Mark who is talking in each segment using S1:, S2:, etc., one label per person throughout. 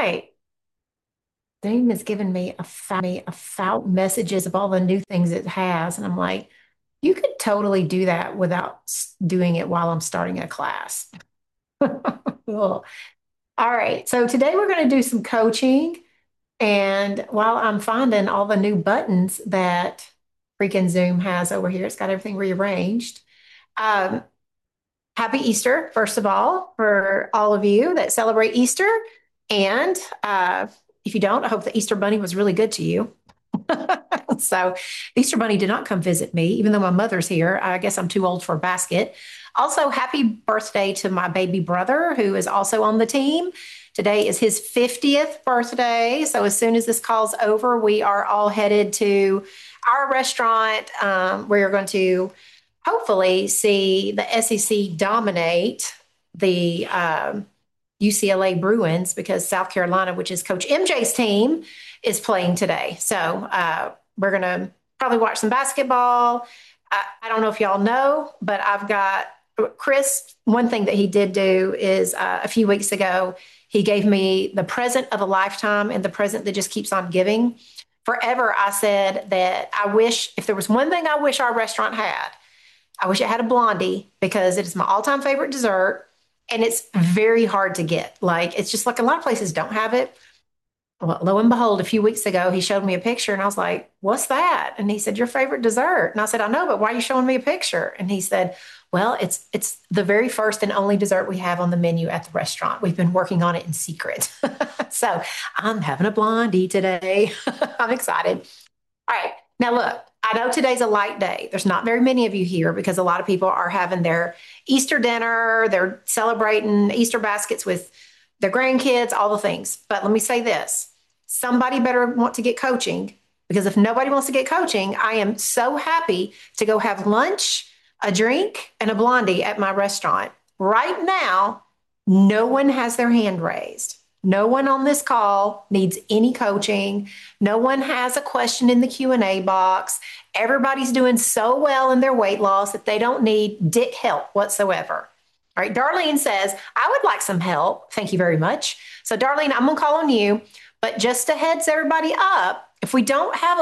S1: right. Zoom has given me a foul messages of all the new things it has. And I'm like, you could totally do that without doing it while I'm starting a class. Cool. All right. So today we're going to do some coaching. And while I'm finding all the new buttons that freaking Zoom has over here, it's got everything rearranged. Um, Happy Easter, first of all, for all of you that celebrate Easter. And if you don't, I hope the Easter Bunny was really good to you. So, Easter Bunny did not come visit me, even though my mother's here. I guess I'm too old for a basket. Also, happy birthday to my baby brother, who is also on the team. Today is his 50th birthday. So, as soon as this call's over, we are all headed to our restaurant. We are going to hopefully see the SEC dominate the UCLA Bruins because South Carolina, which is Coach MJ's team, is playing today. So we're going to probably watch some basketball. I don't know if y'all know, but I've got Chris. One thing that he did do is a few weeks ago, he gave me the present of a lifetime and the present that just keeps on giving. Forever, I said that I wish, if there was one thing I wish our restaurant had, I wish it had a blondie because it is my all-time favorite dessert and it's very hard to get. Like it's just like a lot of places don't have it. Well, lo and behold, a few weeks ago, he showed me a picture and I was like, what's that? And he said, your favorite dessert. And I said, I know, but why are you showing me a picture? And he said, well, it's the very first and only dessert we have on the menu at the restaurant. We've been working on it in secret. So I'm having a blondie today. I'm excited. All right. Now, look, I know today's a light day. There's not very many of you here because a lot of people are having their Easter dinner, they're celebrating Easter baskets with their grandkids, all the things. But let me say this somebody better want to get coaching because if nobody wants to get coaching, I am so happy to go have lunch, a drink, and a blondie at my restaurant. Right now, no one has their hand raised. No one on this call needs any coaching. No one has a question in the Q&A box. Everybody's doing so well in their weight loss that they don't need dick help whatsoever. All right, Darlene says, I would like some help. Thank you very much. So, Darlene, I'm going to call on you. But just to heads everybody up, if we don't have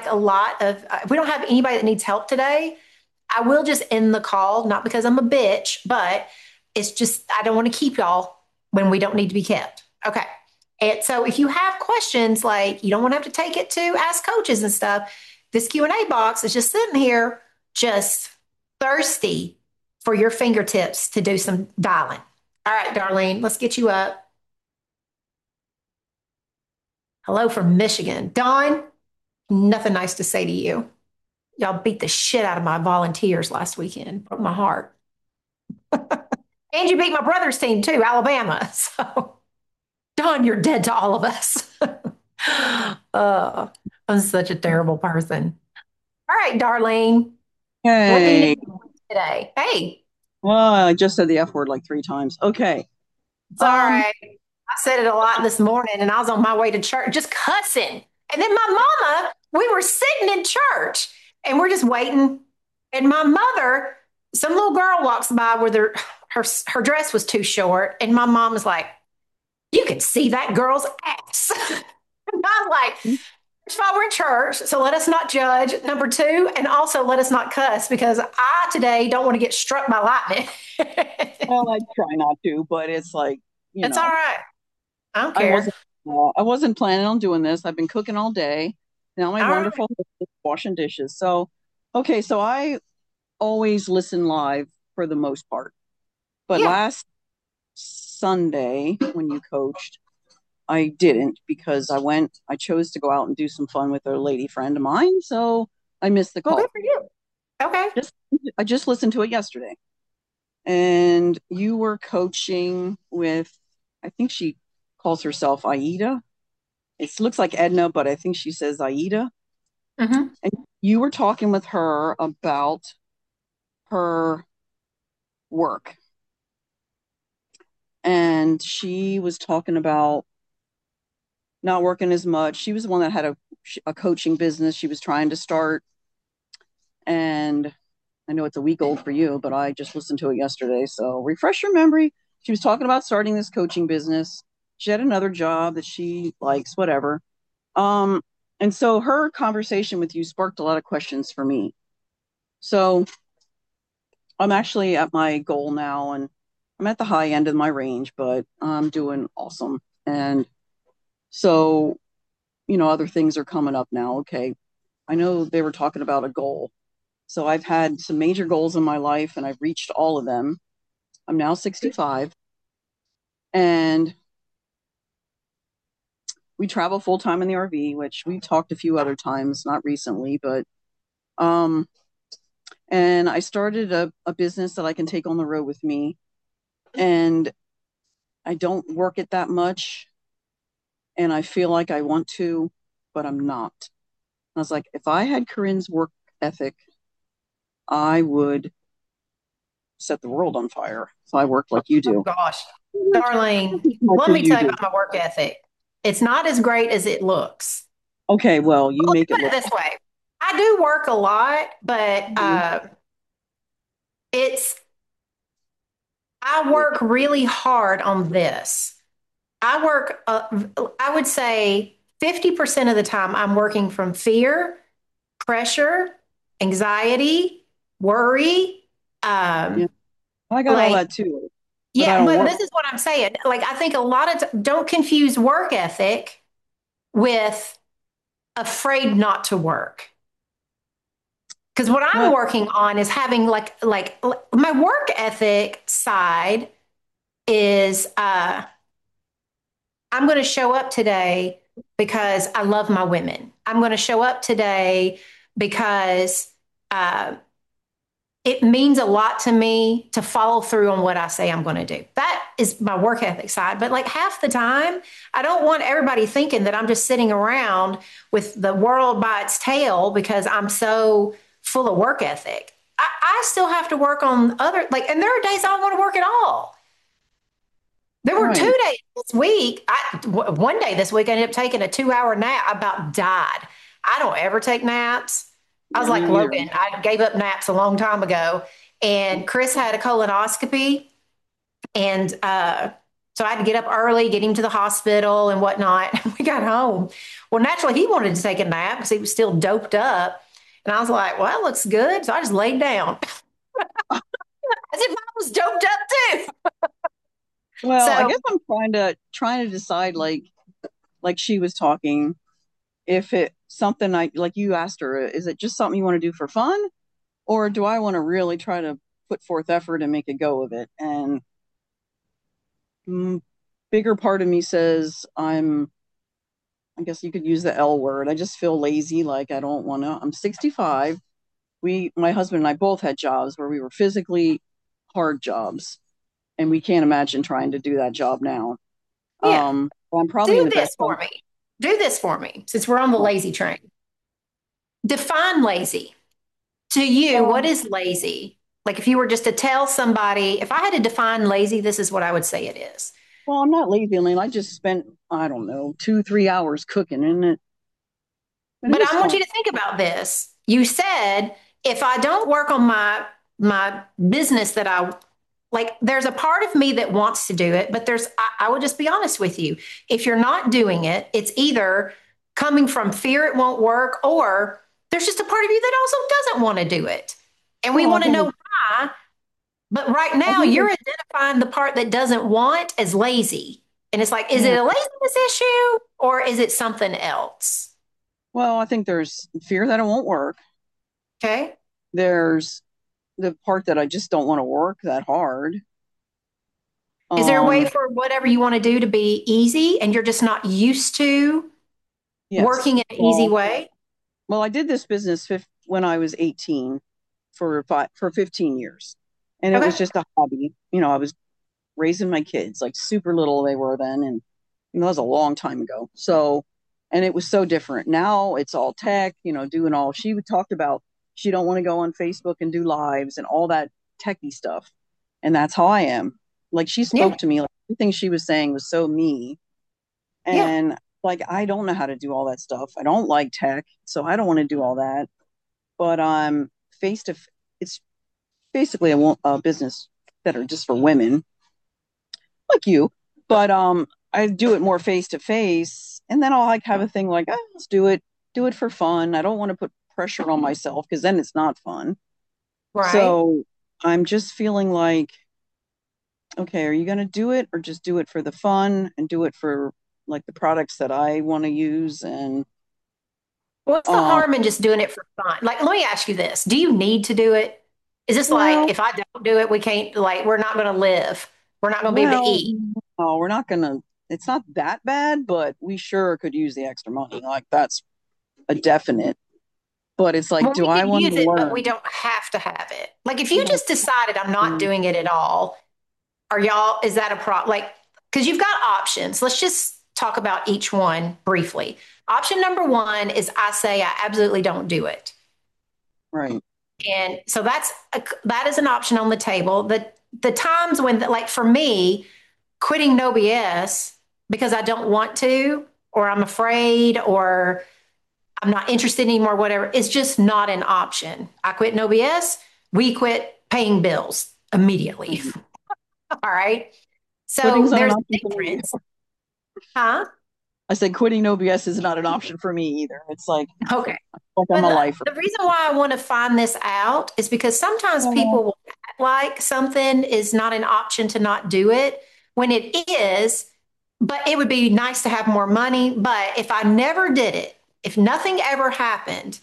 S1: if we don't have anybody that needs help today, I will just end the call, not because I'm a bitch, but it's just, I don't want to keep y'all when we don't need to be kept. Okay. And so if you have questions, like you don't want to have to take it to ask coaches and stuff, this Q&A box is just sitting here, just thirsty for your fingertips to do some dialing. All right, Darlene, let's get you up. Hello from Michigan. Dawn, nothing nice to say to you. Y'all beat the shit out of my volunteers last weekend. Broke my heart. And you beat my brother's team too, Alabama. So, Dawn, you're dead to all of us. I'm such a terrible person. All right, Darlene, what do you
S2: Hey,
S1: need today? Hey,
S2: well, I just said the F word like three times. Okay.
S1: it's all
S2: Um,
S1: right. I said it a lot this morning and I was on my way to church just cussing. And then my mama, we were sitting in church and we're just waiting. And my mother, some little girl walks by where her dress was too short. And my mom was like, you can see that girl's ass. And I was like, first of all, we're in church, so let us not judge. Number two, and also let us not cuss because I today don't want to get struck by lightning.
S2: well, I try not to, but it's like, you
S1: It's all
S2: know,
S1: right. I don't
S2: I
S1: care.
S2: wasn't I wasn't planning on doing this. I've been cooking all day. Now my
S1: All right.
S2: wonderful husband is washing dishes. So, okay, so I always listen live for the most part. But
S1: Yeah.
S2: last Sunday when you coached, I didn't because I chose to go out and do some fun with a lady friend of mine, so I missed the
S1: Well, good
S2: call.
S1: for you. Okay.
S2: Just I just listened to it yesterday. And you were coaching with, I think she calls herself Aida. It looks like Edna, but I think she says Aida.
S1: Mm-hmm.
S2: And you were talking with her about her work. And she was talking about not working as much. She was the one that had a coaching business she was trying to start. And I know it's a week old for you, but I just listened to it yesterday. So refresh your memory. She was talking about starting this coaching business She had another job that she likes, whatever. Um, and so her conversation with you sparked a lot of questions for me. So I'm actually at my goal now, and I'm at the high end of my range, but I'm doing awesome. And so, other things are coming up now. Okay. I know they were talking about a goal. So I've had some major goals in my life and I've reached all of them. I'm now 65 and we travel full time in the RV, which we talked a few other times, not recently, but um and I started a business that I can take on the road with me. And I don't work it that much and I feel like I want to, but I'm not. I was like, if I had Corinne's work ethic, I would set the world on fire. So I work like you
S1: Oh
S2: do.
S1: gosh,
S2: Not
S1: Darlene,
S2: as much
S1: let
S2: as
S1: me
S2: you
S1: tell you
S2: do.
S1: about my work ethic. It's not as great as it looks.
S2: Okay, well, you
S1: Let me
S2: make it
S1: put it
S2: look.
S1: this way. I do work a lot, but
S2: Mhm.
S1: it's I work really hard on this. I would say 50% of the time I'm working from fear, pressure, anxiety, worry.
S2: Yeah,
S1: Um,
S2: I got all
S1: like,
S2: that too, but I
S1: yeah,
S2: don't
S1: but
S2: work.
S1: this is what I'm saying. Like, I think a lot of don't confuse work ethic with afraid not to work. Because what I'm
S2: Well,
S1: working on is having like my work ethic side is I'm going to show up today because I love my women. I'm going to show up today because uh, it means a lot to me to follow through on what I say I'm going to do. That is my work ethic side. But like half the time, I don't want everybody thinking that I'm just sitting around with the world by its tail because I'm so full of work ethic. I still have to work on other, like, and there are days I don't want to work at all. There were
S2: right.
S1: 2 days this week. One day this week, I ended up taking a 2 hour nap. I about died. I don't ever take naps. I was
S2: Yeah,
S1: like
S2: me either.
S1: Logan. I gave up naps a long time ago. And Chris had a colonoscopy. And so I had to get up early, get him to the hospital and whatnot. We got home. Well, naturally, he wanted to take a nap because he was still doped up. And I was like, well, that looks good. So I just laid down as if I was doped up too.
S2: Well, I
S1: So,
S2: guess I'm trying to decide like she was talking, if it something like you asked her, is it just something you want to do for fun, or do I want to really try to put forth effort and make a go of it? And mm, bigger part of me says I guess you could use the L word. I just feel lazy, like I don't want to. I'm 65. My husband and I both had jobs where we were physically hard jobs, and we can't imagine trying to do that job now.
S1: yeah.
S2: I'm probably in
S1: Do
S2: the
S1: this
S2: best
S1: for
S2: place.
S1: me. Do this for me since we're on the lazy train. Define lazy. To you, what
S2: Um,
S1: is lazy? Like if you were just to tell somebody, if I had to define lazy, this is what I would say it is.
S2: well, I'm not lazy, Elaine. I just spent, I don't know, 2, 3 hours cooking, and it
S1: But
S2: is
S1: I want
S2: fun.
S1: you to think about this. You said if I don't work on my business that I like, there's a part of me that wants to do it, but I will just be honest with you. If you're not doing it, it's either coming from fear it won't work, or there's just a part of you that also doesn't want to do it. And we
S2: Well,
S1: want to know why. But right
S2: I
S1: now,
S2: think
S1: you're
S2: it's,
S1: identifying the part that doesn't want as lazy. And it's like, is it
S2: yeah.
S1: a laziness issue or is it something else?
S2: Well, I think there's fear that it won't work.
S1: Okay.
S2: There's the part that I just don't want to work that hard.
S1: Is there a way
S2: Um,
S1: for whatever you want to do to be easy and you're just not used to
S2: yes.
S1: working in an easy
S2: Well,
S1: way?
S2: I did this business when I was 18 for 15 years, and it was
S1: Okay.
S2: just a hobby. I was raising my kids, like super little they were then, and that was a long time ago. So, and it was so different. Now it's all tech, doing all she would talk about. She don't want to go on Facebook and do lives and all that techie stuff, and that's how I am. Like she
S1: Yeah.
S2: spoke to me, like everything she was saying was so me,
S1: Yeah.
S2: and like I don't know how to do all that stuff. I don't like tech, so I don't want to do all that. But face to, it's basically a business that are just for women like you. But I do it more face to face, and then I'll like have a thing like, oh, let's do it for fun. I don't want to put pressure on myself because then it's not fun.
S1: Right.
S2: So I'm just feeling like, okay, are you going to do it or just do it for the fun and do it for like the products that I want to use? And
S1: What's the
S2: um,
S1: harm in just doing it for fun? Like, let me ask you this. Do you need to do it? Is this like,
S2: well,
S1: if I don't do it, we can't, like, we're not going to live. We're not going to be able to
S2: well,
S1: eat.
S2: no, we're not going to. It's not that bad, but we sure could use the extra money. Like that's a definite. But it's like,
S1: Well,
S2: do
S1: we
S2: I
S1: could
S2: want to
S1: use it, but we
S2: learn?
S1: don't have to have it. Like, if you
S2: Well,
S1: just decided I'm not
S2: mm,
S1: doing it at all, are y'all, is that a problem? Like, because you've got options. Let's just talk about each one briefly. Option number one is I say I absolutely don't do it.
S2: right.
S1: And so that is an option on the table. The times when, like for me, quitting No BS because I don't want to, or I'm afraid, or I'm not interested anymore, whatever, is just not an option. I quit No BS. We quit paying bills immediately.
S2: Mhm.
S1: All right. So
S2: Quitting's not an
S1: there's
S2: option
S1: a
S2: for me.
S1: difference. Huh?
S2: I said quitting no BS is not an option for me either. It's
S1: Okay.
S2: like I'm
S1: But
S2: a lifer.
S1: the reason why I want to find this out is because sometimes
S2: Well,
S1: people will act like something is not an option to not do it when it is, but it would be nice to have more money. But if I never did it, if nothing ever happened,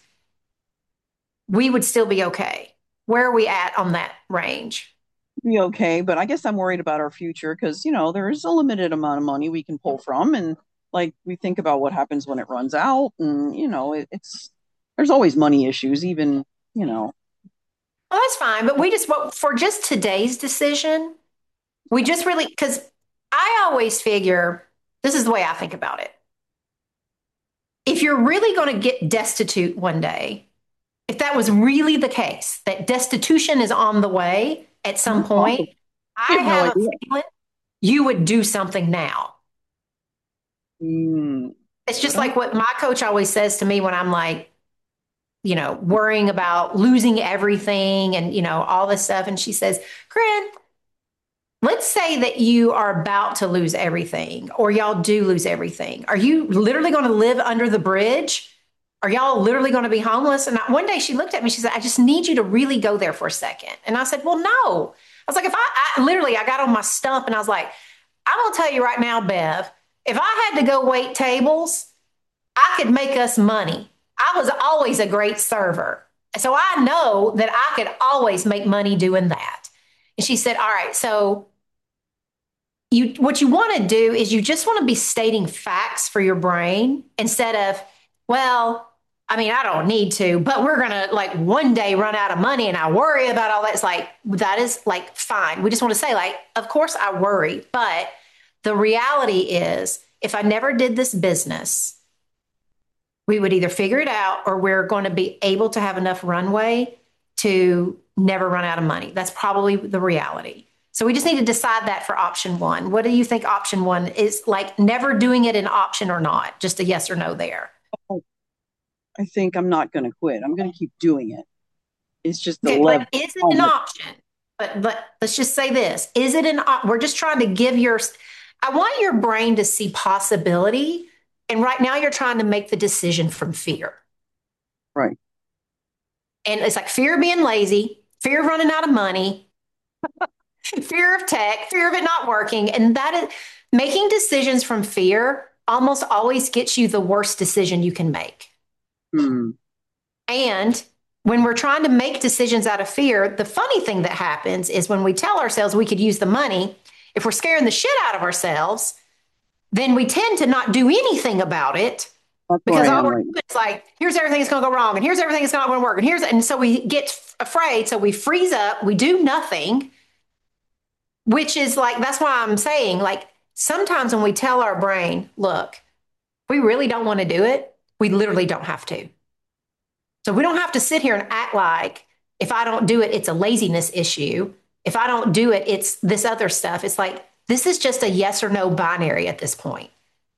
S1: we would still be okay. Where are we at on that range?
S2: be okay, but I guess I'm worried about our future because, there is a limited amount of money we can pull from. And like we think about what happens when it runs out. And, there's always money issues, even, you know,
S1: Well, that's fine. But for just today's decision, we just really, because I always figure this is the way I think about it. If you're really going to get destitute one day, if that was really the case, that destitution is on the way at some
S2: it's
S1: point,
S2: possible. I
S1: I
S2: have no
S1: have a
S2: idea.
S1: feeling you would do something now. It's
S2: Would
S1: just
S2: I?
S1: like what my coach always says to me when I'm like, worrying about losing everything and, all this stuff. And she says, Corinne, let's say that you are about to lose everything or y'all do lose everything. Are you literally going to live under the bridge? Are y'all literally going to be homeless? And one day she looked at me, she said, I just need you to really go there for a second. And I said, well, no. I was like, if I literally, I got on my stump and I was like, I'm going to tell you right now, Bev, if I had to go wait tables, I could make us money. I was always a great server. So I know that I could always make money doing that. And she said, all right, so what you want to do is you just want to be stating facts for your brain instead of, well, I mean, I don't need to, but we're going to like one day run out of money and I worry about all that. It's like, that is like fine. We just want to say, like, of course I worry, but the reality is if I never did this business, we would either figure it out or we're going to be able to have enough runway to never run out of money. That's probably the reality. So we just need to decide that for option one. What do you think option one is, like never doing it an option or not? Just a yes or no there.
S2: I think I'm not going to quit. I'm going to keep doing it. It's just the
S1: Okay, but
S2: level.
S1: is it an option? But let's just say this. Is it we're just trying to I want your brain to see possibility. And right now you're trying to make the decision from fear.
S2: Right.
S1: And it's like fear of being lazy, fear of running out of money, fear of tech, fear of it not working. And that is making decisions from fear almost always gets you the worst decision you can make.
S2: Hmm.
S1: And when we're trying to make decisions out of fear, the funny thing that happens is when we tell ourselves we could use the money, if we're scaring the shit out of ourselves, then we tend to not do anything about it
S2: That's where
S1: because
S2: I
S1: all
S2: am
S1: we're
S2: right
S1: doing is like, here's everything that's going to go wrong, and here's everything that's not going to work, and so we get afraid, so we freeze up, we do nothing, which is like that's why I'm saying like sometimes when we tell our brain, look, we really don't want to do it, we literally don't have to. So we don't have to sit here and act like if I don't do it, it's a laziness issue. If I don't do it, it's this other stuff. It's like this is just a yes or no binary at this point.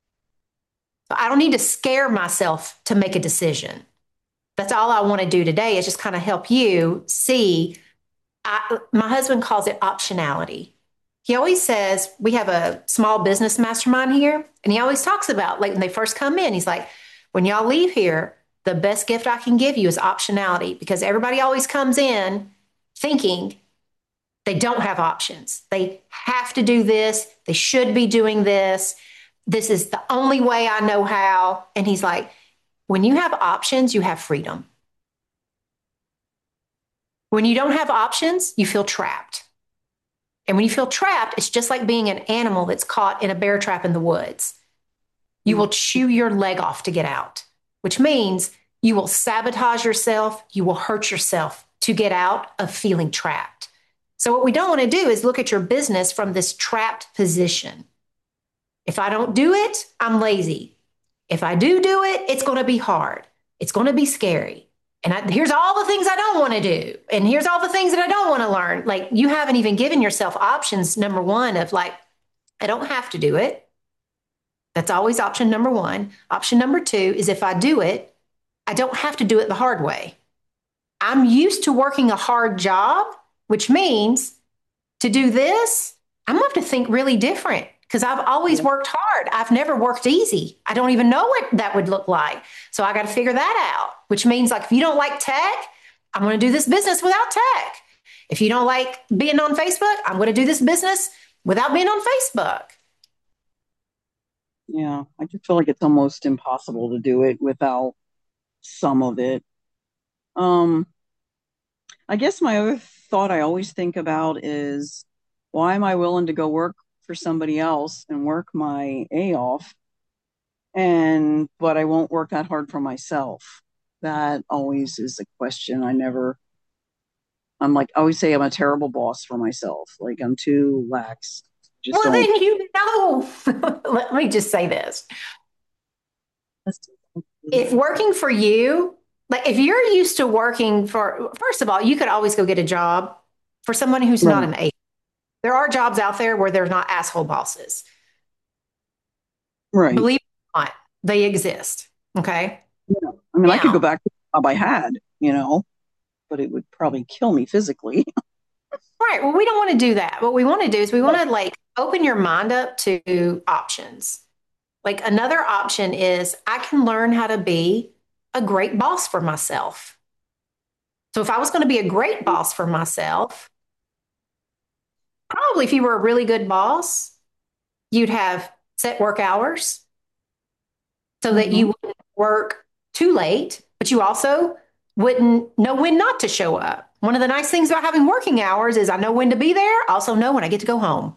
S1: So I don't need to scare myself to make a decision. That's all I want to do today is just kind of help you see. My husband calls it optionality. he always says, we have a small business mastermind here, and he always talks about, like, when they first come in, he's like, when y'all leave here, the best gift I can give you is optionality, because everybody always comes in thinking they don't have options. They have to do this. They should be doing this. This is the only way I know how. And he's like, when you have options, you have freedom. When you don't have options, you feel trapped. And when you feel trapped, it's just like being an animal that's caught in a bear trap in the woods. You will chew your leg off to get out, which means you will sabotage yourself. You will hurt yourself to get out of feeling trapped. So, what we don't want to do is look at your business from this trapped position. If I don't do it, I'm lazy. If I do it, it's going to be hard. It's going to be scary. And here's all the things I don't want to do. And here's all the things that I don't want to learn. Like, you haven't even given yourself options, number one, of like, I don't have to do it. That's always option number one. Option number two is, if I do it, I don't have to do it the hard way. I'm used to working a hard job, which means to do this, I'm going to have to think really different, because I've always worked hard. I've never worked easy. I don't even know what that would look like. So I got to figure that out, which means, like, if you don't like tech, I'm going to do this business without tech. If you don't like being on Facebook, I'm going to do this business without being on Facebook.
S2: Yeah, I just feel like it's almost impossible to do it without some of it. Um, I guess my other thought I always think about is, why am I willing to go work for somebody else and work my A off, and but I won't work that hard for myself? That always is a question. I'm like, I always say I'm a terrible boss for myself. Like, I'm too lax. Just
S1: Well,
S2: don't.
S1: then you know, let me just say this. If working for you, like, if you're used to working for, first of all, you could always go get a job for someone who's not
S2: Right.
S1: an A. There are jobs out there where they're not asshole bosses.
S2: Right.
S1: Believe it or not, they exist. Okay.
S2: Yeah. I mean, I could go
S1: Now,
S2: back to the job I had, but it would probably kill me physically.
S1: right. Well, we don't want to do that. What we want to do is we want to, like, open your mind up to options. Like, another option is, I can learn how to be a great boss for myself. So if I was going to be a great boss for myself, probably if you were a really good boss, you'd have set work hours so that
S2: Hmm.
S1: you wouldn't work too late, but you also wouldn't know when not to show up. One of the nice things about having working hours is I know when to be there, I also know when I get to go home.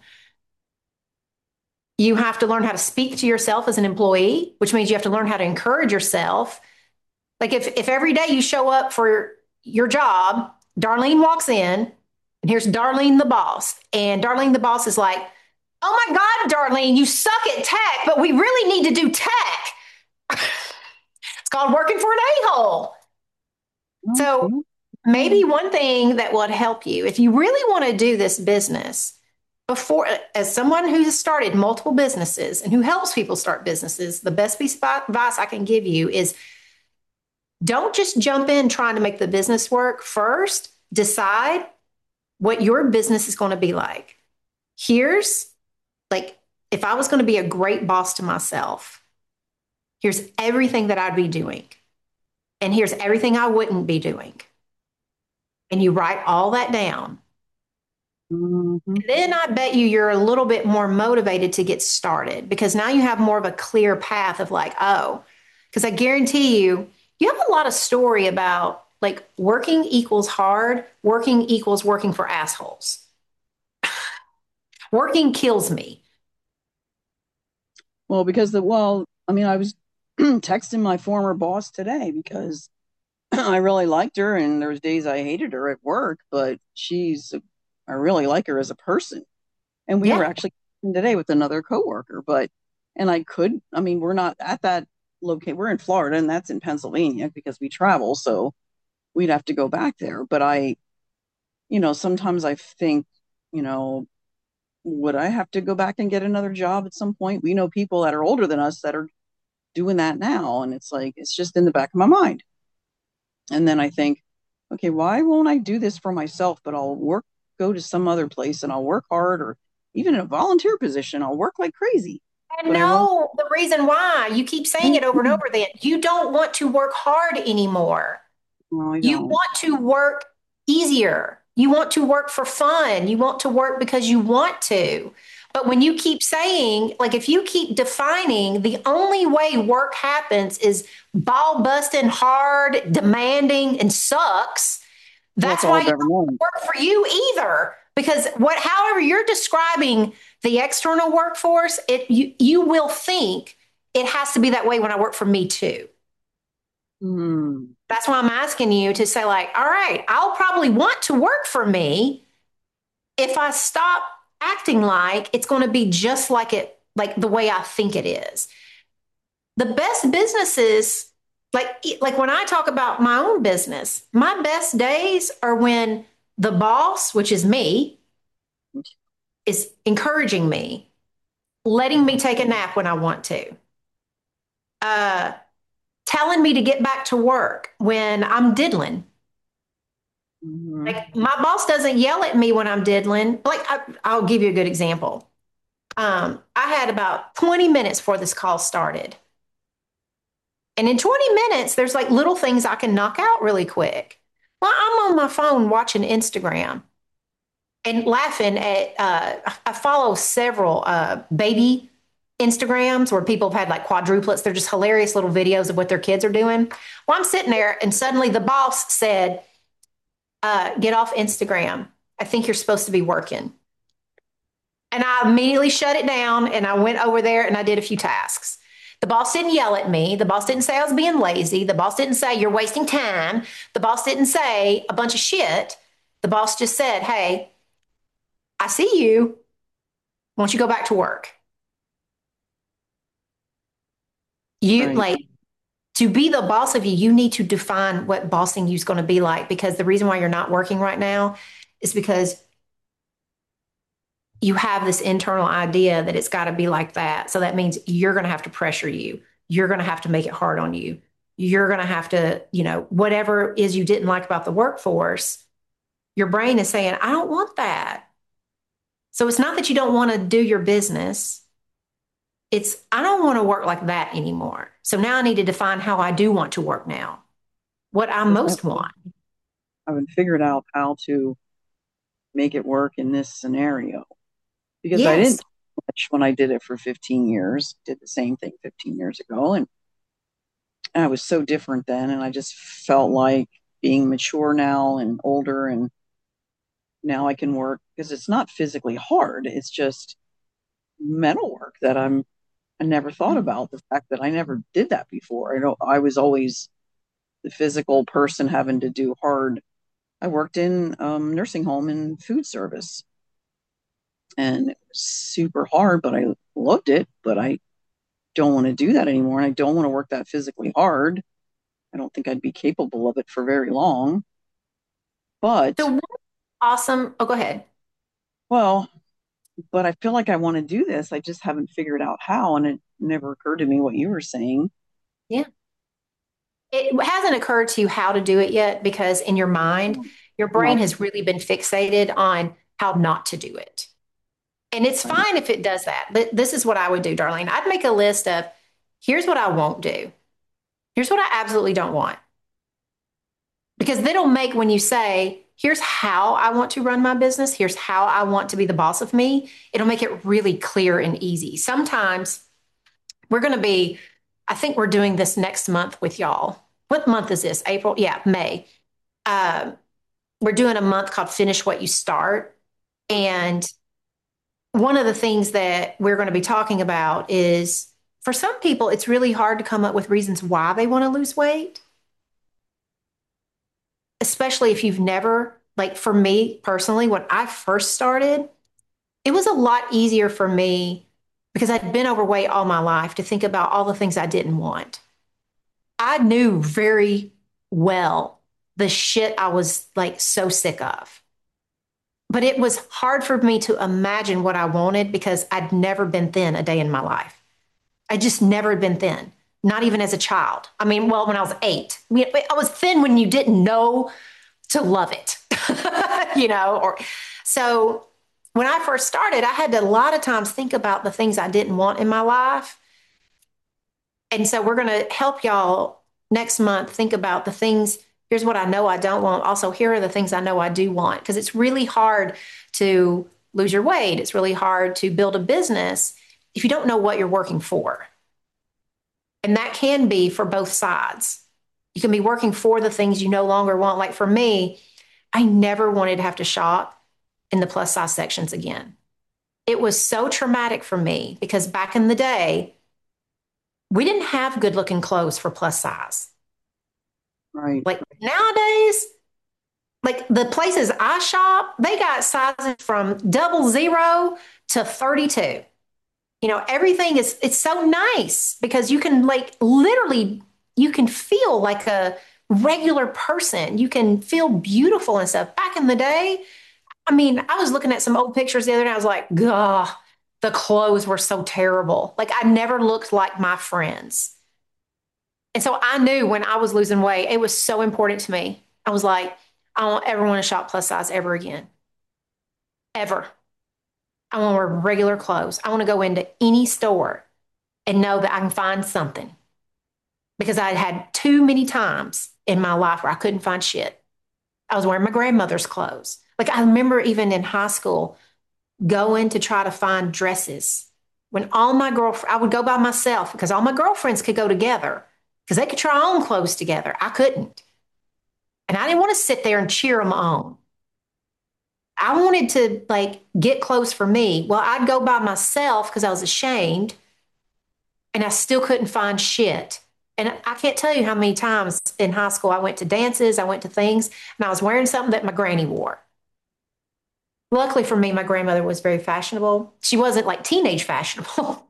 S1: You have to learn how to speak to yourself as an employee, which means you have to learn how to encourage yourself. Like, if every day you show up for your job, Darlene walks in, and here's Darlene the boss. And Darlene the boss is like, oh my God, Darlene, you suck at tech, but we really need to do tech. It's called working for an a-hole. So
S2: Okay.
S1: maybe one thing that would help you, if you really want to do this business, before, as someone who has started multiple businesses and who helps people start businesses, the best piece of advice I can give you is, don't just jump in trying to make the business work. First, decide what your business is going to be like. Here's, like, if I was going to be a great boss to myself, here's everything that I'd be doing. And here's everything I wouldn't be doing. And you write all that down.
S2: Hmm.
S1: Then I bet you're a little bit more motivated to get started, because now you have more of a clear path of, like, oh, because I guarantee you have a lot of story about, like, working equals hard, working equals working for assholes. Working kills me.
S2: I mean, I was texting my former boss today because I really liked her, and there was days I hated her at work, but I really like her as a person. And we were
S1: Yeah.
S2: actually today with another coworker, and I mean, we're not at that location. We're in Florida, and that's in Pennsylvania because we travel, so we'd have to go back there. But sometimes I think, you know, would I have to go back and get another job at some point? We know people that are older than us that are doing that now, and it's like, it's just in the back of my mind. And then I think, okay, why won't I do this for myself, but go to some other place and I'll work hard, or even in a volunteer position, I'll work like crazy,
S1: And
S2: but I won't.
S1: no, the reason why you keep saying it over and over, then you don't want to work hard anymore.
S2: No, I
S1: You
S2: don't.
S1: want to work easier. You want to work for fun. You want to work because you want to. But when you keep saying, like, if you keep defining the only way work happens is ball busting hard, demanding, and sucks,
S2: Well, that's
S1: that's
S2: all
S1: why
S2: I've
S1: it
S2: ever known.
S1: doesn't work for you either. Because however you're describing the external workforce, you will think it has to be that way when I work for me too.
S2: Hmm.
S1: That's why I'm asking you to say, like, all right, I'll probably want to work for me if I stop acting like it's going to be just like like the way I think it is. The best businesses, like when I talk about my own business, my best days are when the boss, which is me, is encouraging me, letting me take a nap when I want to, uh, telling me to get back to work when I'm diddling.
S2: Hmm.
S1: Like my boss doesn't yell at me when I'm diddling. Like I'll give you a good example. I had about 20 minutes before this call started. And in 20 minutes, there's like little things I can knock out really quick. Well, I'm on my phone watching Instagram and laughing at, I follow several baby Instagrams where people have had like quadruplets. They're just hilarious little videos of what their kids are doing. Well, I'm sitting there and suddenly the boss said, get off Instagram. I think you're supposed to be working. And I immediately shut it down and I went over there and I did a few tasks. The boss didn't yell at me. The boss didn't say I was being lazy. The boss didn't say you're wasting time. The boss didn't say a bunch of shit. The boss just said, hey, I see you. Why don't you go back to work? You
S2: Right.
S1: like to be the boss of you, you need to define what bossing you is going to be like because the reason why you're not working right now is because you have this internal idea that it's got to be like that. So that means you're going to have to pressure you. You're going to have to make it hard on you. You're going to have to, whatever is you didn't like about the workforce, your brain is saying, I don't want that. So it's not that you don't want to do your business. It's, I don't want to work like that anymore. So now I need to define how I do want to work now, what I
S2: Because
S1: most want.
S2: I haven't figured out how to make it work in this scenario. Because I
S1: Yes.
S2: didn't much when I did it for 15 years, did the same thing 15 years ago. And I was so different then. And I just felt like being mature now and older. And now I can work because it's not physically hard. It's just mental work that I never thought about the fact that I never did that before. I was always the physical person having to do hard. I worked in nursing home and food service, and it was super hard, but I loved it. But I don't want to do that anymore, and I don't want to work that physically hard. I don't think I'd be capable of it for very long.
S1: So
S2: But
S1: what awesome. Oh, go ahead.
S2: well, but I feel like I want to do this. I just haven't figured out how, and it never occurred to me what you were saying.
S1: Yeah. It hasn't occurred to you how to do it yet because in your mind, your brain
S2: Well,
S1: has really been fixated on how not to do it. And it's
S2: right.
S1: fine if it does that. But this is what I would do, Darlene. I'd make a list of here's what I won't do. Here's what I absolutely don't want. Because then it'll make when you say, here's how I want to run my business, here's how I want to be the boss of me, it'll make it really clear and easy. Sometimes we're going to be, I think we're doing this next month with y'all. What month is this? April? Yeah, May. Uh, we're doing a month called Finish What You Start. And one of the things that we're going to be talking about is for some people, it's really hard to come up with reasons why they want to lose weight, especially if you've never, like for me personally, when I first started, it was a lot easier for me because I'd been overweight all my life to think about all the things I didn't want. I knew very well the shit I was like so sick of. But it was hard for me to imagine what I wanted because I'd never been thin a day in my life. I just never had been thin, not even as a child. I mean, well, when I was 8, I was thin when you didn't know to love it, or so. when I first started, I had to a lot of times think about the things I didn't want in my life. And so we're going to help y'all next month think about the things. Here's what I know I don't want. Also, here are the things I know I do want. Because it's really hard to lose your weight. It's really hard to build a business if you don't know what you're working for. And that can be for both sides. You can be working for the things you no longer want. Like for me, I never wanted to have to shop in the plus size sections again. It was so traumatic for me because back in the day, we didn't have good looking clothes for plus size.
S2: Right.
S1: Like nowadays, like the places I shop, they got sizes from 00 to 32. Everything is, it's so nice because you can like literally, you can feel like a regular person. You can feel beautiful and stuff. Back in the day, I mean, I was looking at some old pictures the other day. I was like, God, the clothes were so terrible. Like I never looked like my friends. And so I knew when I was losing weight, it was so important to me. I was like, I don't ever want to shop plus size ever again. Ever. I want to wear regular clothes. I want to go into any store and know that I can find something because I had too many times in my life where I couldn't find shit. I was wearing my grandmother's clothes. Like I remember even in high school going to try to find dresses when all my girlfriends, I would go by myself because all my girlfriends could go together because they could try on clothes together. I couldn't. And I didn't want to sit there and cheer them on. I wanted to like get clothes for me. Well, I'd go by myself because I was ashamed and I still couldn't find shit. And I can't tell you how many times in high school I went to dances, I went to things, and I was wearing something that my granny wore. Luckily for me, my grandmother was very fashionable. She wasn't like teenage fashionable.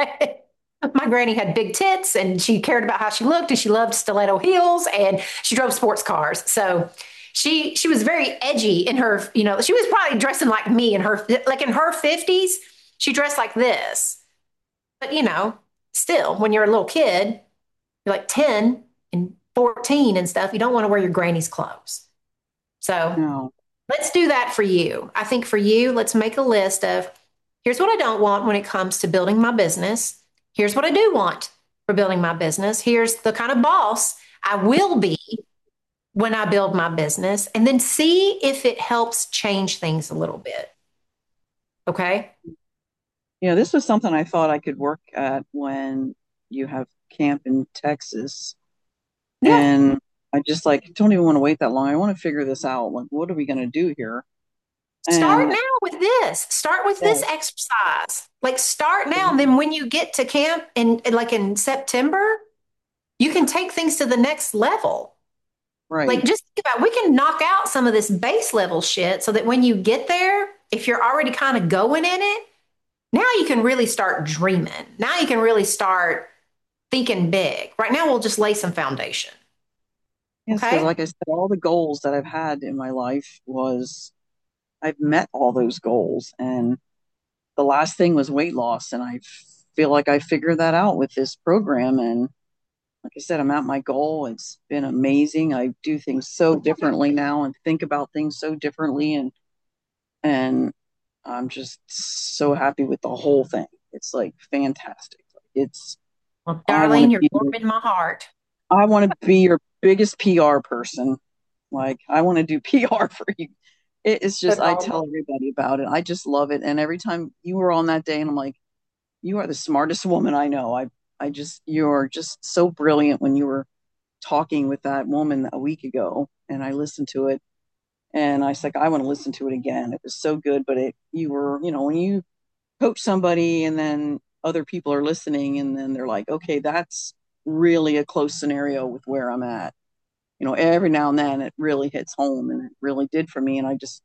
S1: My granny had big tits and she cared about how she looked and she loved stiletto heels and she drove sports cars. So she was very edgy in her, she was probably dressing like me in her like in her 50s. She dressed like this. But still when you're a little kid, you're like 10 and 14 and stuff, you don't want to wear your granny's clothes. So
S2: No.
S1: let's do that for you. I think for you, let's make a list of here's what I don't want when it comes to building my business. Here's what I do want for building my business. Here's the kind of boss I will be when I build my business. And then see if it helps change things a little bit. Okay.
S2: This was something I thought I could work at when you have camp in Texas.
S1: Yeah.
S2: And I just like don't even want to wait that long. I want to figure this out. Like, what are we going to do here?
S1: Start
S2: And
S1: now with this. Start with
S2: yeah,
S1: this exercise. Like start now. And then when you get to camp like in September, you can take things to the next level. Like
S2: right.
S1: just think about we can knock out some of this base level shit so that when you get there, if you're already kind of going in it, now you can really start dreaming. Now you can really start thinking big. Right now we'll just lay some foundation.
S2: Yes, because
S1: Okay?
S2: like I said, all the goals that I've had in my life was I've met all those goals. And the last thing was weight loss. And I feel like I figured that out with this program. And like I said, I'm at my goal. It's been amazing. I do things so differently now and think about things so differently. And I'm just so happy with the whole thing. It's like fantastic. It's
S1: Well,
S2: I want to
S1: Darlene, you're
S2: be
S1: warming my heart.
S2: I want to be your biggest PR person. Like I want to do PR for you. It's just I
S1: Football.
S2: tell everybody about it. I just love it. And every time you were on that day, and I'm like, you are the smartest woman I know. I just you're just so brilliant when you were talking with that woman a week ago, and I listened to it, and I was like, I want to listen to it again. It was so good, but you were when you coach somebody, and then other people are listening, and then they're like, okay, that's really a close scenario with where I'm at. Every now and then it really hits home, and it really did for me. And I just,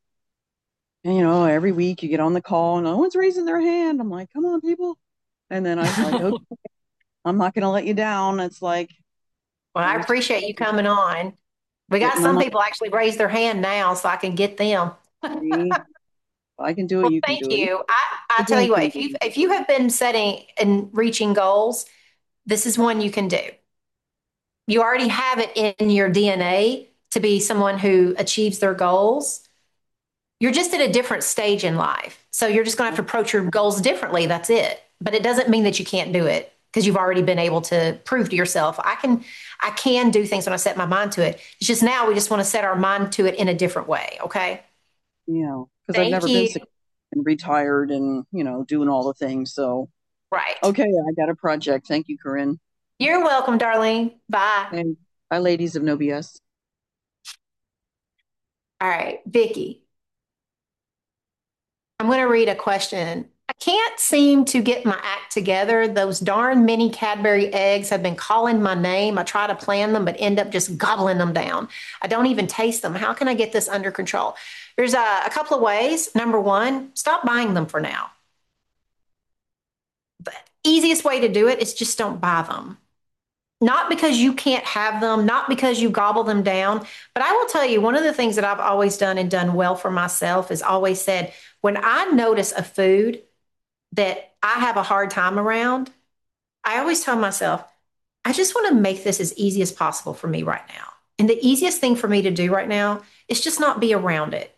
S2: every week you get on the call and no one's raising their hand. I'm like, come on, people. And then I was like, okay,
S1: Well,
S2: I'm not going to let you down. It's like,
S1: I
S2: here's
S1: appreciate you coming on. We got
S2: getting my
S1: some
S2: money.
S1: people actually raise their hand now so I can get them.
S2: If I can do it,
S1: Well,
S2: you can
S1: thank
S2: do it.
S1: you. I
S2: You're
S1: tell
S2: doing
S1: you what,
S2: pretty
S1: if
S2: good.
S1: you have been setting and reaching goals, this is one you can do. You already have it in your DNA to be someone who achieves their goals. you're just at a different stage in life. So you're just going to have to approach your goals differently. That's it. But it doesn't mean that you can't do it because you've already been able to prove to yourself, I can do things when I set my mind to it. It's just now we just want to set our mind to it in a different way. Okay.
S2: Yeah, because I've
S1: Thank
S2: never been
S1: you.
S2: sick and retired and, doing all the things. So,
S1: Right.
S2: okay, I got a project. Thank you, Corinne.
S1: You're welcome, darling. Bye.
S2: And bye, ladies of No BS.
S1: All right, Vicky. I'm going to read a question. I can't seem to get my act together. Those darn mini Cadbury eggs have been calling my name. I try to plan them, but end up just gobbling them down. I don't even taste them. How can I get this under control? There's a couple of ways. Number one, stop buying them for now. The easiest way to do it is just don't buy them. Not because you can't have them, not because you gobble them down. But I will tell you, one of the things that I've always done and done well for myself is always said, when I notice a food that I have a hard time around, I always tell myself, I just want to make this as easy as possible for me right now. And the easiest thing for me to do right now is just not be around it.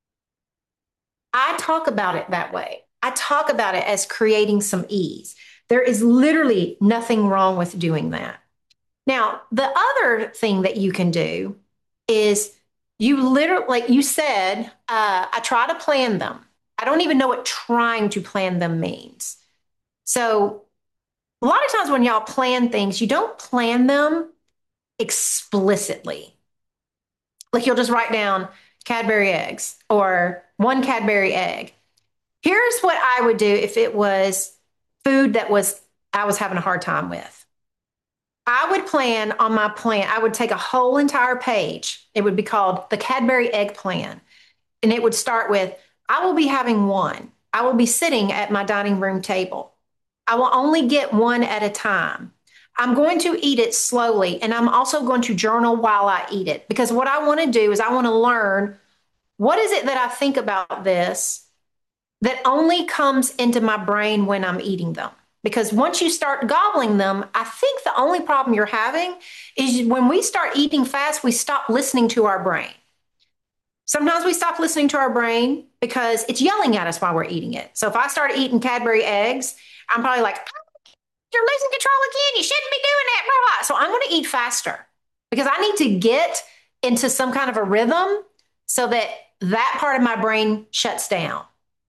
S1: I talk about it that way. I talk about it as creating some ease. There is literally nothing wrong with doing that. Now, the other thing that you can do is you literally, like you said, I try to plan them. I don't even know what trying to plan them means. So, a lot of times when y'all plan things, you don't plan them explicitly. Like you'll just write down Cadbury eggs or one Cadbury egg. Here's what I would do if it was food that was I was having a hard time with. I would plan on my plan. I would take a whole entire page. It would be called the Cadbury Egg Plan. And it would start with I will be having one. I will be sitting at my dining room table. I will only get one at a time. I'm going to eat it slowly. And I'm also going to journal while I eat it because what I want to do is I want to learn what is it that I think about this that only comes into my brain when I'm eating them. Because once you start gobbling them, I think the only problem you're having is when we start eating fast, we stop listening to our brain. Sometimes we stop listening to our brain because it's yelling at us while we're eating it. So if I start eating Cadbury eggs, I'm probably like, "Oh, you're losing control again. You shouldn't be doing that." Blah, blah. So I'm going to eat faster because I need to get into some kind of a rhythm so that that part of my brain shuts down.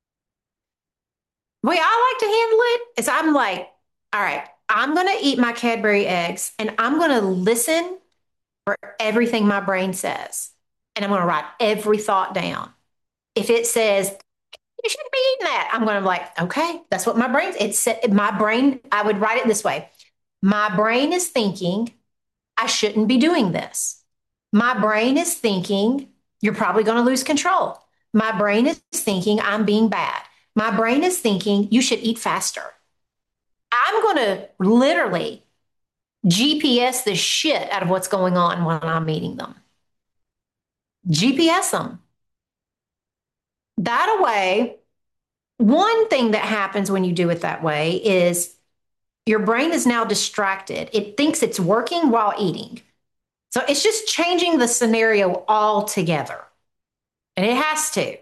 S1: The way I like to handle it is I'm like, all right, I'm going to eat my Cadbury eggs and I'm going to listen for everything my brain says. And I'm going to write every thought down. If it says, you shouldn't be eating that, I'm going to be like, okay, that's what my brain, my brain, I would write it this way. My brain is thinking, I shouldn't be doing this. My brain is thinking, you're probably going to lose control. My brain is thinking, I'm being bad. My brain is thinking, you should eat faster. I'm going to literally GPS the shit out of what's going on when I'm eating them. GPS them. That way, one thing that happens when you do it that way is your brain is now distracted. It thinks it's working while eating. So it's just changing the scenario altogether. And it has to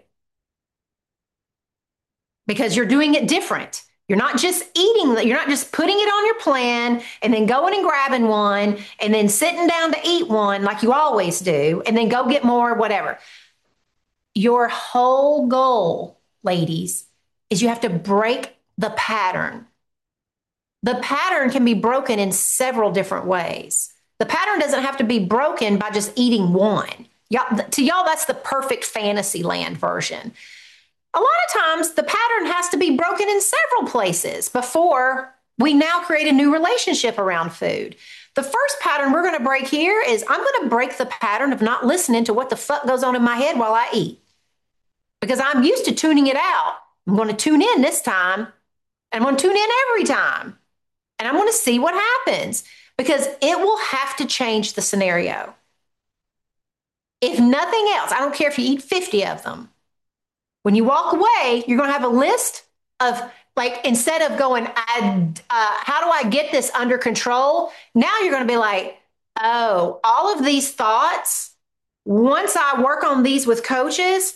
S1: because you're doing it different. You're not just eating, you're not just putting it on your plan and then going and grabbing one and then sitting down to eat one like you always do and then go get more, whatever. Your whole goal, ladies, is you have to break the pattern. The pattern can be broken in several different ways. The pattern doesn't have to be broken by just eating one. To y'all, that's the perfect fantasy land version. A lot of times, the pattern has to be broken in several places before we now create a new relationship around food. The first pattern we're going to break here is I'm going to break the pattern of not listening to what the fuck goes on in my head while I eat because I'm used to tuning it out. I'm going to tune in this time and I'm going to tune in every time. And I'm going to see what happens because it will have to change the scenario. If nothing else, I don't care if you eat 50 of them. When you walk away, you're going to have a list of like, instead of going, how do I get this under control? Now you're going to be like, oh, all of these thoughts, once I work on these with coaches,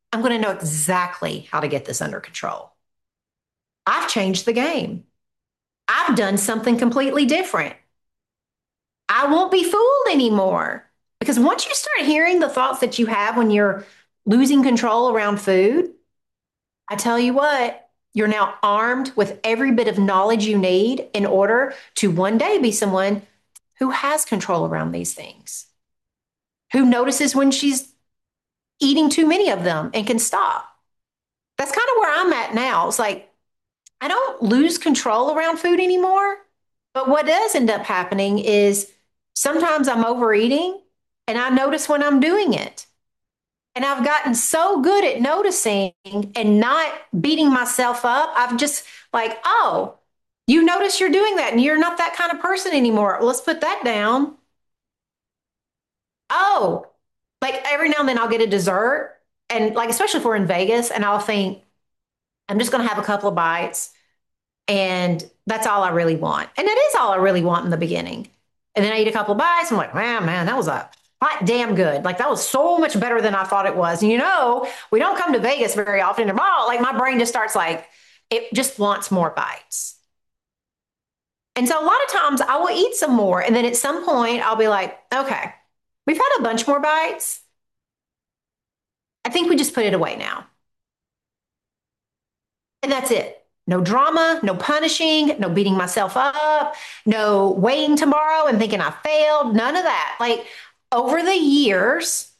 S1: I'm going to know exactly how to get this under control. I've changed the game. I've done something completely different. I won't be fooled anymore. Because once you start hearing the thoughts that you have when you're losing control around food, I tell you what, you're now armed with every bit of knowledge you need in order to one day be someone who has control around these things, who notices when she's eating too many of them and can stop. That's kind of where I'm at now. It's like, I don't lose control around food anymore. But what does end up happening is sometimes I'm overeating and I notice when I'm doing it. And I've gotten so good at noticing and not beating myself up. I've just like, oh, you notice you're doing that and you're not that kind of person anymore. Let's put that down. Oh, like every now and then I'll get a dessert. And like, especially if we're in Vegas, and I'll think, I'm just going to have a couple of bites. And that's all I really want. And that is all I really want in the beginning. And then I eat a couple of bites. I'm like, man, that was a hot damn good. Like that was so much better than I thought it was. And we don't come to Vegas very often. And like my brain just starts like, it just wants more bites. And so a lot of times I will eat some more. And then at some point I'll be like, okay, we've had a bunch more bites. I think we just put it away now. And that's it. No drama, no punishing, no beating myself up, no waiting tomorrow and thinking I failed, none of that. Like over the years,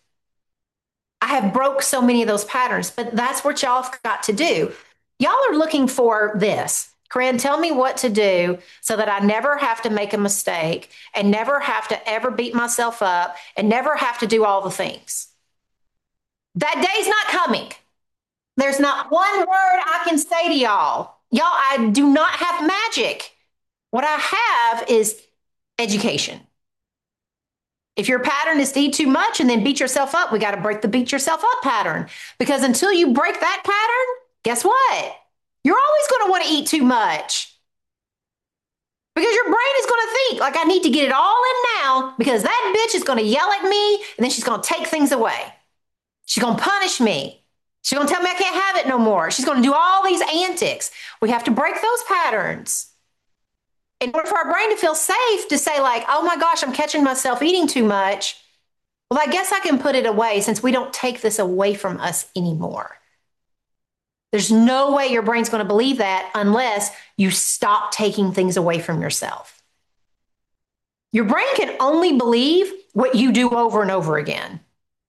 S1: I have broke so many of those patterns, but that's what y'all have got to do. Y'all are looking for this. Corinne, tell me what to do so that I never have to make a mistake and never have to ever beat myself up and never have to do all the things. That day's not coming. There's not one word I can say to y'all. Y'all, I do not have magic. What I have is education. If your pattern is to eat too much and then beat yourself up, we got to break the beat yourself up pattern. Because until you break that pattern, guess what? You're always going to want to eat too much. Because your brain is going to think, like, I need to get it all in now because that bitch is going to yell at me and then she's going to take things away. She's going to punish me. She's going to tell me I can't have it no more. She's going to do all these antics. We have to break those patterns in order for our brain to feel safe to say, like, oh my gosh, I'm catching myself eating too much. Well, I guess I can put it away since we don't take this away from us anymore. There's no way your brain's going to believe that unless you stop taking things away from yourself. Your brain can only believe what you do over and over again.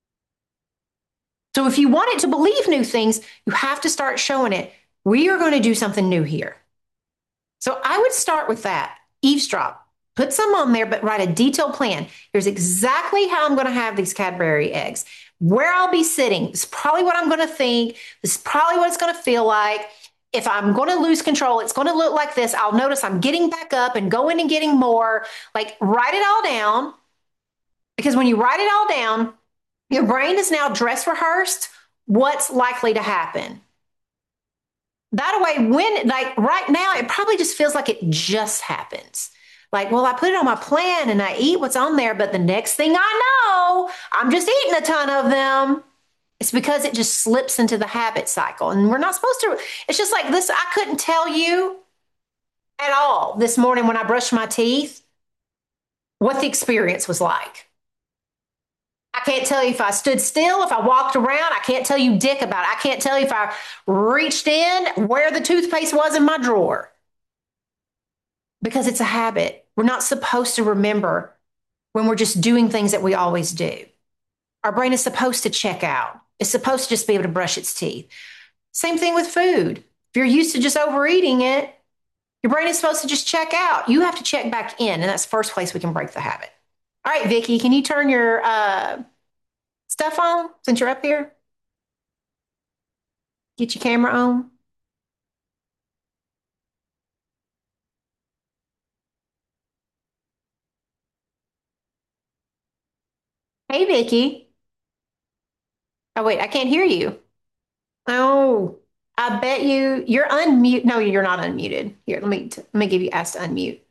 S1: So if you want it to believe new things, you have to start showing it. We are going to do something new here. So I would start with that. Eavesdrop. Put some on there, but write a detailed plan. Here's exactly how I'm going to have these Cadbury eggs, where I'll be sitting. This is probably what I'm going to think. This is probably what it's going to feel like. If I'm going to lose control, it's going to look like this. I'll notice I'm getting back up and going and getting more. Like write it all down. Because when you write it all down, your brain is now dress rehearsed what's likely to happen. That way, when, like right now, it probably just feels like it just happens. Like, well, I put it on my plan and I eat what's on there, but the next thing I know, I'm just eating a ton of them. It's because it just slips into the habit cycle. And we're not supposed to, it's just like this. I couldn't tell you at all this morning when I brushed my teeth what the experience was like. I can't tell you if I stood still, if I walked around. I can't tell you dick about it. I can't tell you if I reached in where the toothpaste was in my drawer because it's a habit. We're not supposed to remember when we're just doing things that we always do. Our brain is supposed to check out. It's supposed to just be able to brush its teeth. Same thing with food. If you're used to just overeating it, your brain is supposed to just check out. You have to check back in, and that's the first place we can break the habit. All right, Vicky, can you turn your stuff on since you're up here? Get your camera on. Hey, Vicky. Oh, wait, I can't hear you. Oh, I bet you're unmute. No, you're not unmuted. Here, let me give you ask to unmute.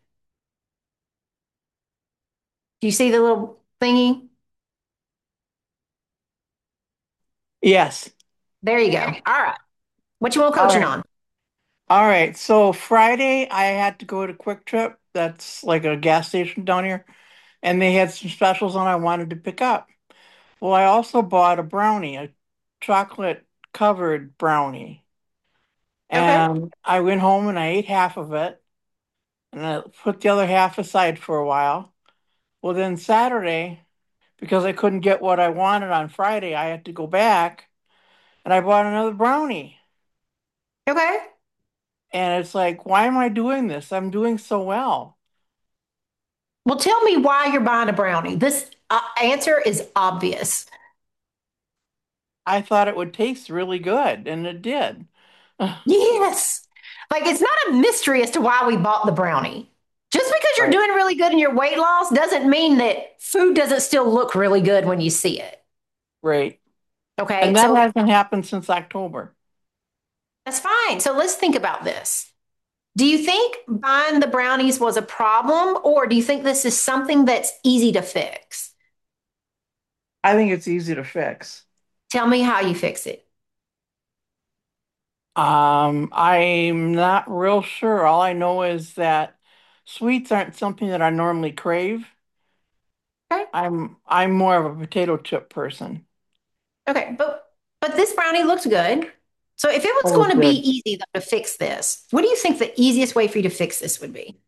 S1: Do you see the little thingy?
S3: Yes.
S1: There you go. All right. What you want
S3: All
S1: coaching
S3: right.
S1: on?
S3: All right. So Friday I had to go to Quick Trip. That's like a gas station down here. And they had some specials on I wanted to pick up. Well, I also bought a brownie, a chocolate covered brownie.
S1: Okay.
S3: And I went home and I ate half of it and I put the other half aside for a while. Well, then Saturday, because I couldn't get what I wanted on Friday, I had to go back and I bought another brownie.
S1: Okay.
S3: And it's like, why am I doing this? I'm doing so well.
S1: Well, tell me why you're buying a brownie. This answer is obvious.
S3: I thought it would taste really good, and it did.
S1: Yes. Like it's not a mystery as to why we bought the brownie. Just because you're
S3: Right.
S1: doing really good in your weight loss doesn't mean that food doesn't still look really good when you see it.
S3: Right.
S1: Okay.
S3: And that
S1: So
S3: hasn't happened since October.
S1: that's fine. So let's think about this. Do you think buying the brownies was a problem, or do you think this is something that's easy to fix?
S3: I think it's easy to fix.
S1: Tell me how you fix it.
S3: I'm not real sure. All I know is that sweets aren't something that I normally crave.
S1: Okay.
S3: I'm more of a potato chip person.
S1: Okay. But this brownie looks good. So if it was
S3: Oh,
S1: going
S3: it
S1: to be
S3: did.
S1: easy though, to fix this, what do you think the easiest way for you to fix this would be?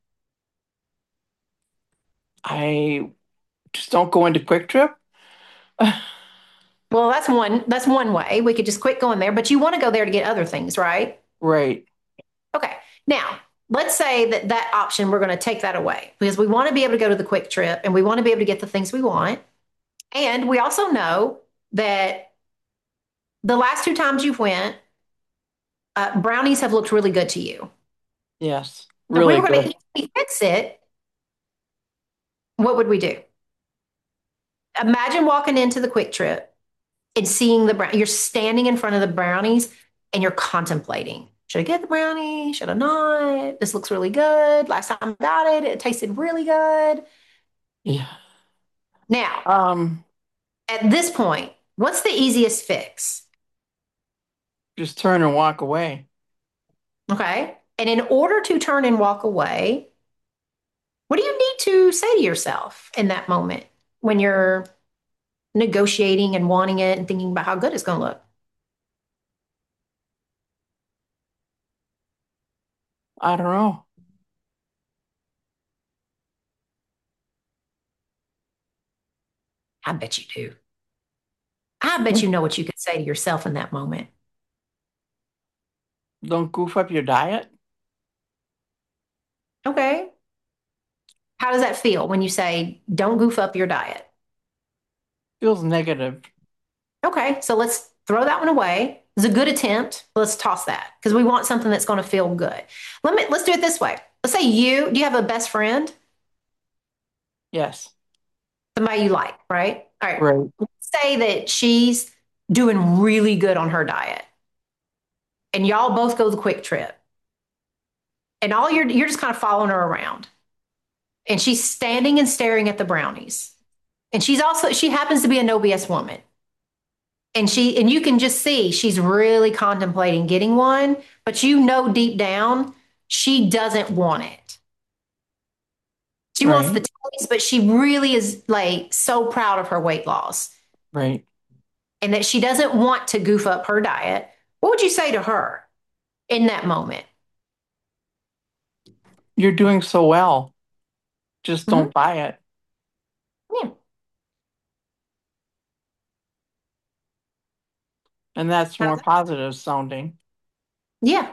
S3: I just don't go into Quick Trip.
S1: Well, that's one way. We could just quit going there, but you want to go there to get other things, right?
S3: Right.
S1: Okay. Now, let's say that that option we're going to take that away because we want to be able to go to the quick trip and we want to be able to get the things we want. And we also know that the last two times you went, brownies have looked really good to you.
S3: Yes.
S1: So if we
S3: Really
S1: were going to
S3: good.
S1: easily fix it, what would we do? Imagine walking into the quick trip and seeing you're standing in front of the brownies and you're contemplating. Should I get the brownie? Should I not? This looks really good. Last time I got it, it tasted really good.
S3: Yeah.
S1: Now,
S3: Um,
S1: at this point, what's the easiest fix?
S3: just turn and walk away.
S1: Okay. And in order to turn and walk away, what do you need to say to yourself in that moment when you're negotiating and wanting it and thinking about how good it's going to look?
S3: I don't know.
S1: I bet you do. I bet you know what you could say to yourself in that moment.
S3: Don't goof up your diet.
S1: Okay. How does that feel when you say, don't goof up your diet?
S3: Feels negative.
S1: Okay, so let's throw that one away. It's a good attempt. Let's toss that because we want something that's going to feel good. Let's do it this way. Let's say do you have a best friend,
S3: Yes.
S1: somebody you like, right? All right.
S3: Right.
S1: Let's say that she's doing really good on her diet and y'all both go the quick trip and all you're just kind of following her around and she's standing and staring at the brownies. And she happens to be a no BS woman. And you can just see she's really contemplating getting one, but you know deep down she doesn't want it. She wants the
S3: Right.
S1: taste, but she really is like so proud of her weight loss
S3: Right.
S1: and that she doesn't want to goof up her diet. What would you say to her in that moment?
S3: You're doing so well. Just
S1: Mhm.
S3: don't buy it.
S1: Yeah.
S3: And that's
S1: How's
S3: more
S1: that?
S3: positive sounding.
S1: Yeah.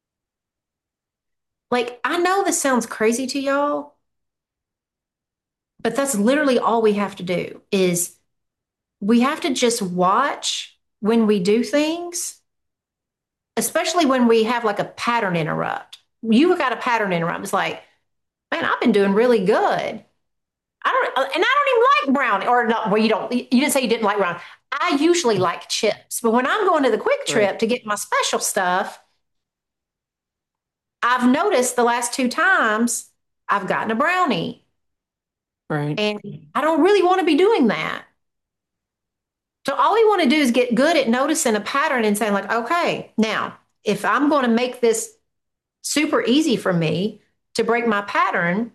S1: Like I know this sounds crazy to y'all, but that's literally all we have to do is we have to just watch when we do things, especially when we have like a pattern interrupt. You got a pattern interrupt. It's like, man, I've been doing really good. And I don't even like brownie or not. Well, you didn't say you didn't like brownie. I usually like chips, but when I'm going to the quick
S3: Right.
S1: trip to get my special stuff, I've noticed the last two times I've gotten a brownie
S3: Right.
S1: and I don't really want to be doing that. So all we want to do is get good at noticing a pattern and saying, like, okay, now, if I'm going to make this super easy for me to break my pattern,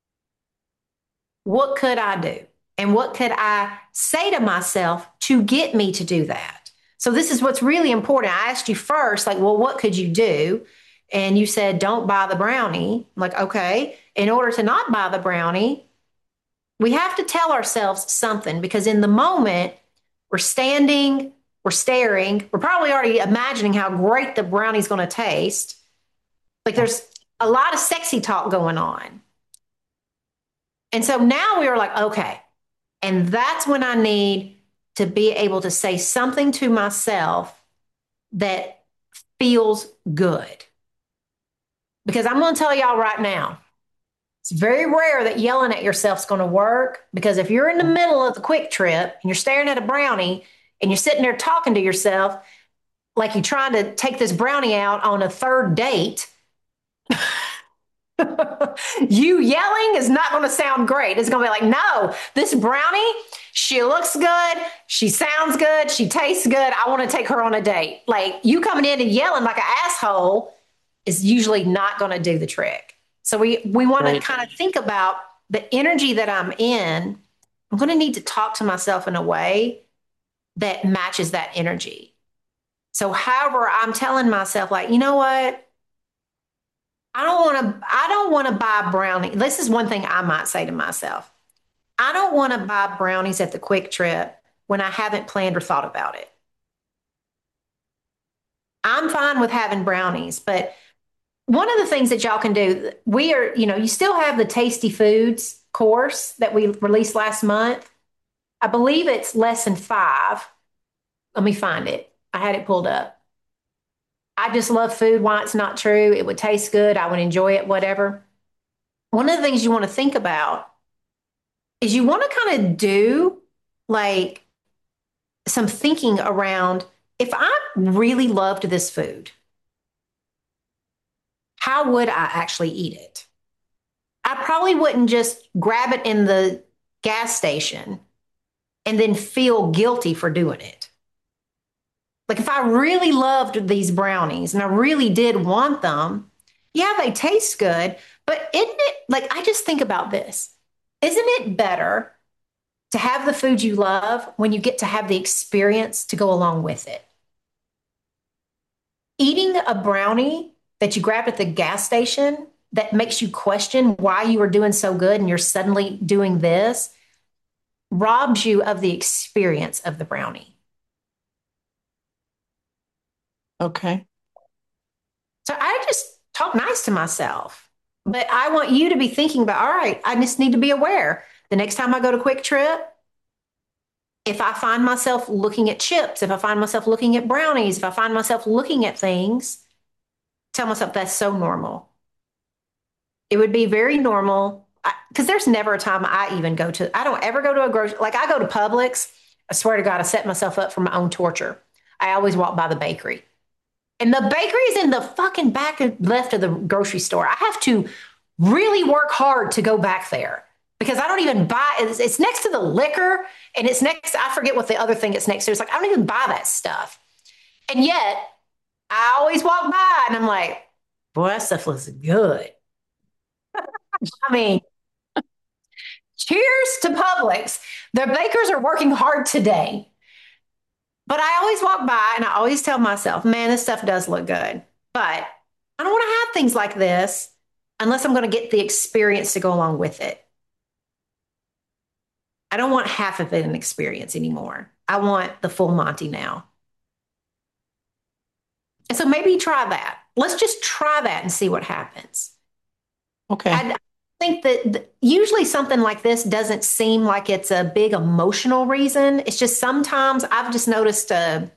S1: what could I do? And what could I say to myself to get me to do that? So this is what's really important. I asked you first, like, well, what could you do? And you said, don't buy the brownie. I'm like, okay, in order to not buy the brownie, we have to tell ourselves something because in the moment, we're standing, we're staring, we're probably already imagining how great the brownie's going to taste. Like there's a lot of sexy talk going on. And so now we are like, okay. And that's when I need to be able to say something to myself that feels good. Because I'm going to tell y'all right now, it's very rare that yelling at yourself is going to work. Because if you're in the middle of the quick trip and you're staring at a brownie and you're sitting there talking to yourself like you're trying to take this brownie out on a third date, you yelling is not going to sound great. It's going to be like, no, this brownie, she looks good. She sounds good. She tastes good. I want to take her on a date. Like you coming in and yelling like an asshole is usually not going to do the trick. So we want to kind of think about the energy that I'm in. I'm going to need to talk to myself in a way that matches that energy. So however, I'm telling myself like, you know what? I don't want to buy brownie. This is one thing I might say to myself. I don't want to buy brownies at the quick trip when I haven't planned or thought about it. I'm fine with having brownies, but one of the things that y'all can do, we are, you still have the Tasty Foods course that we released last month. I believe it's lesson 5. Let me find it. I had it pulled up. I just love food. Why it's not true. It would taste good. I would enjoy it, whatever. One of the things you want to think about is you want to kind of do like some thinking around if I really loved this food, how would I actually eat it? I probably wouldn't just grab it in the gas station and then feel guilty for doing it. Like if I really loved these brownies and I really did want them, yeah, they taste good, but isn't it like I just think about this? Isn't it better to have the food you love when you get to have the experience to go along with it? Eating a brownie that you grabbed at the gas station that makes you question why you were doing so good and you're suddenly doing this robs you of the experience of the brownie.
S3: Okay.
S1: So I just talk nice to myself. But I want you to be thinking about, all right, I just need to be aware. The next time I go to Quick Trip, if I find myself looking at chips, if I find myself looking at brownies, if I find myself looking at things, tell myself that's so normal. It would be very normal because there's never a time I don't ever go to a grocery, like I go to Publix. I swear to God, I set myself up for my own torture. I always walk by the bakery. And the bakery is in the fucking back left of the grocery store. I have to really work hard to go back there because I don't even buy it's next to the liquor and it's next, I forget what the other thing it's next to. It's like, I don't even buy that stuff. And yet I always walk by and I'm like, boy, that stuff looks good. I mean, cheers to Publix. The bakers are working hard today. But I always walk by and I always tell myself, man, this stuff does look good. But I don't want to have things like this unless I'm going to get the experience to go along with it. I don't want half of it an experience anymore. I want the full Monty now. And so maybe try that. Let's just try that and see what happens.
S3: Okay.
S1: I think that usually something like this doesn't seem like it's a big emotional reason. It's just sometimes I've just noticed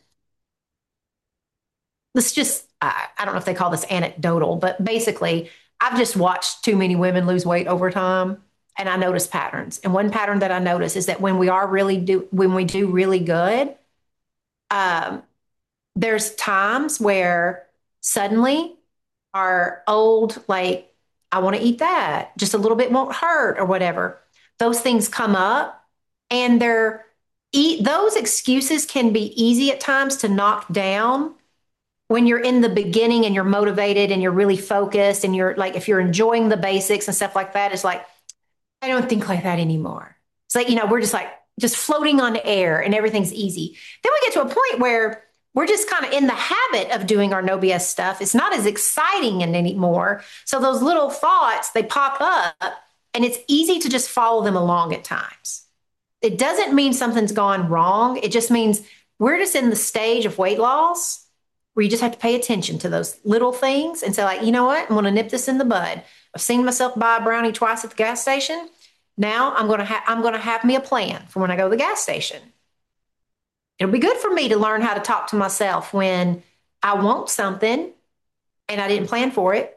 S1: let's just, I don't know if they call this anecdotal, but basically, I've just watched too many women lose weight over time and I notice patterns. And one pattern that I notice is that when we do really good, um, there's times where suddenly our old, like, I want to eat that, just a little bit won't hurt or whatever. Those things come up and they're those excuses can be easy at times to knock down when you're in the beginning and you're motivated and you're really focused and you're like, if you're enjoying the basics and stuff like that, it's like, I don't think like that anymore. It's like, we're just like, just floating on air and everything's easy. Then we get to a point where we're just kind of in the habit of doing our no BS stuff. It's not as exciting anymore. So those little thoughts, they pop up and it's easy to just follow them along at times. It doesn't mean something's gone wrong. It just means we're just in the stage of weight loss where you just have to pay attention to those little things and say, like, you know what? I'm going to nip this in the bud. I've seen myself buy a brownie twice at the gas station. Now I'm going to have me a plan for when I go to the gas station. It'll be good for me to learn how to talk to myself when I want something and I didn't plan for it,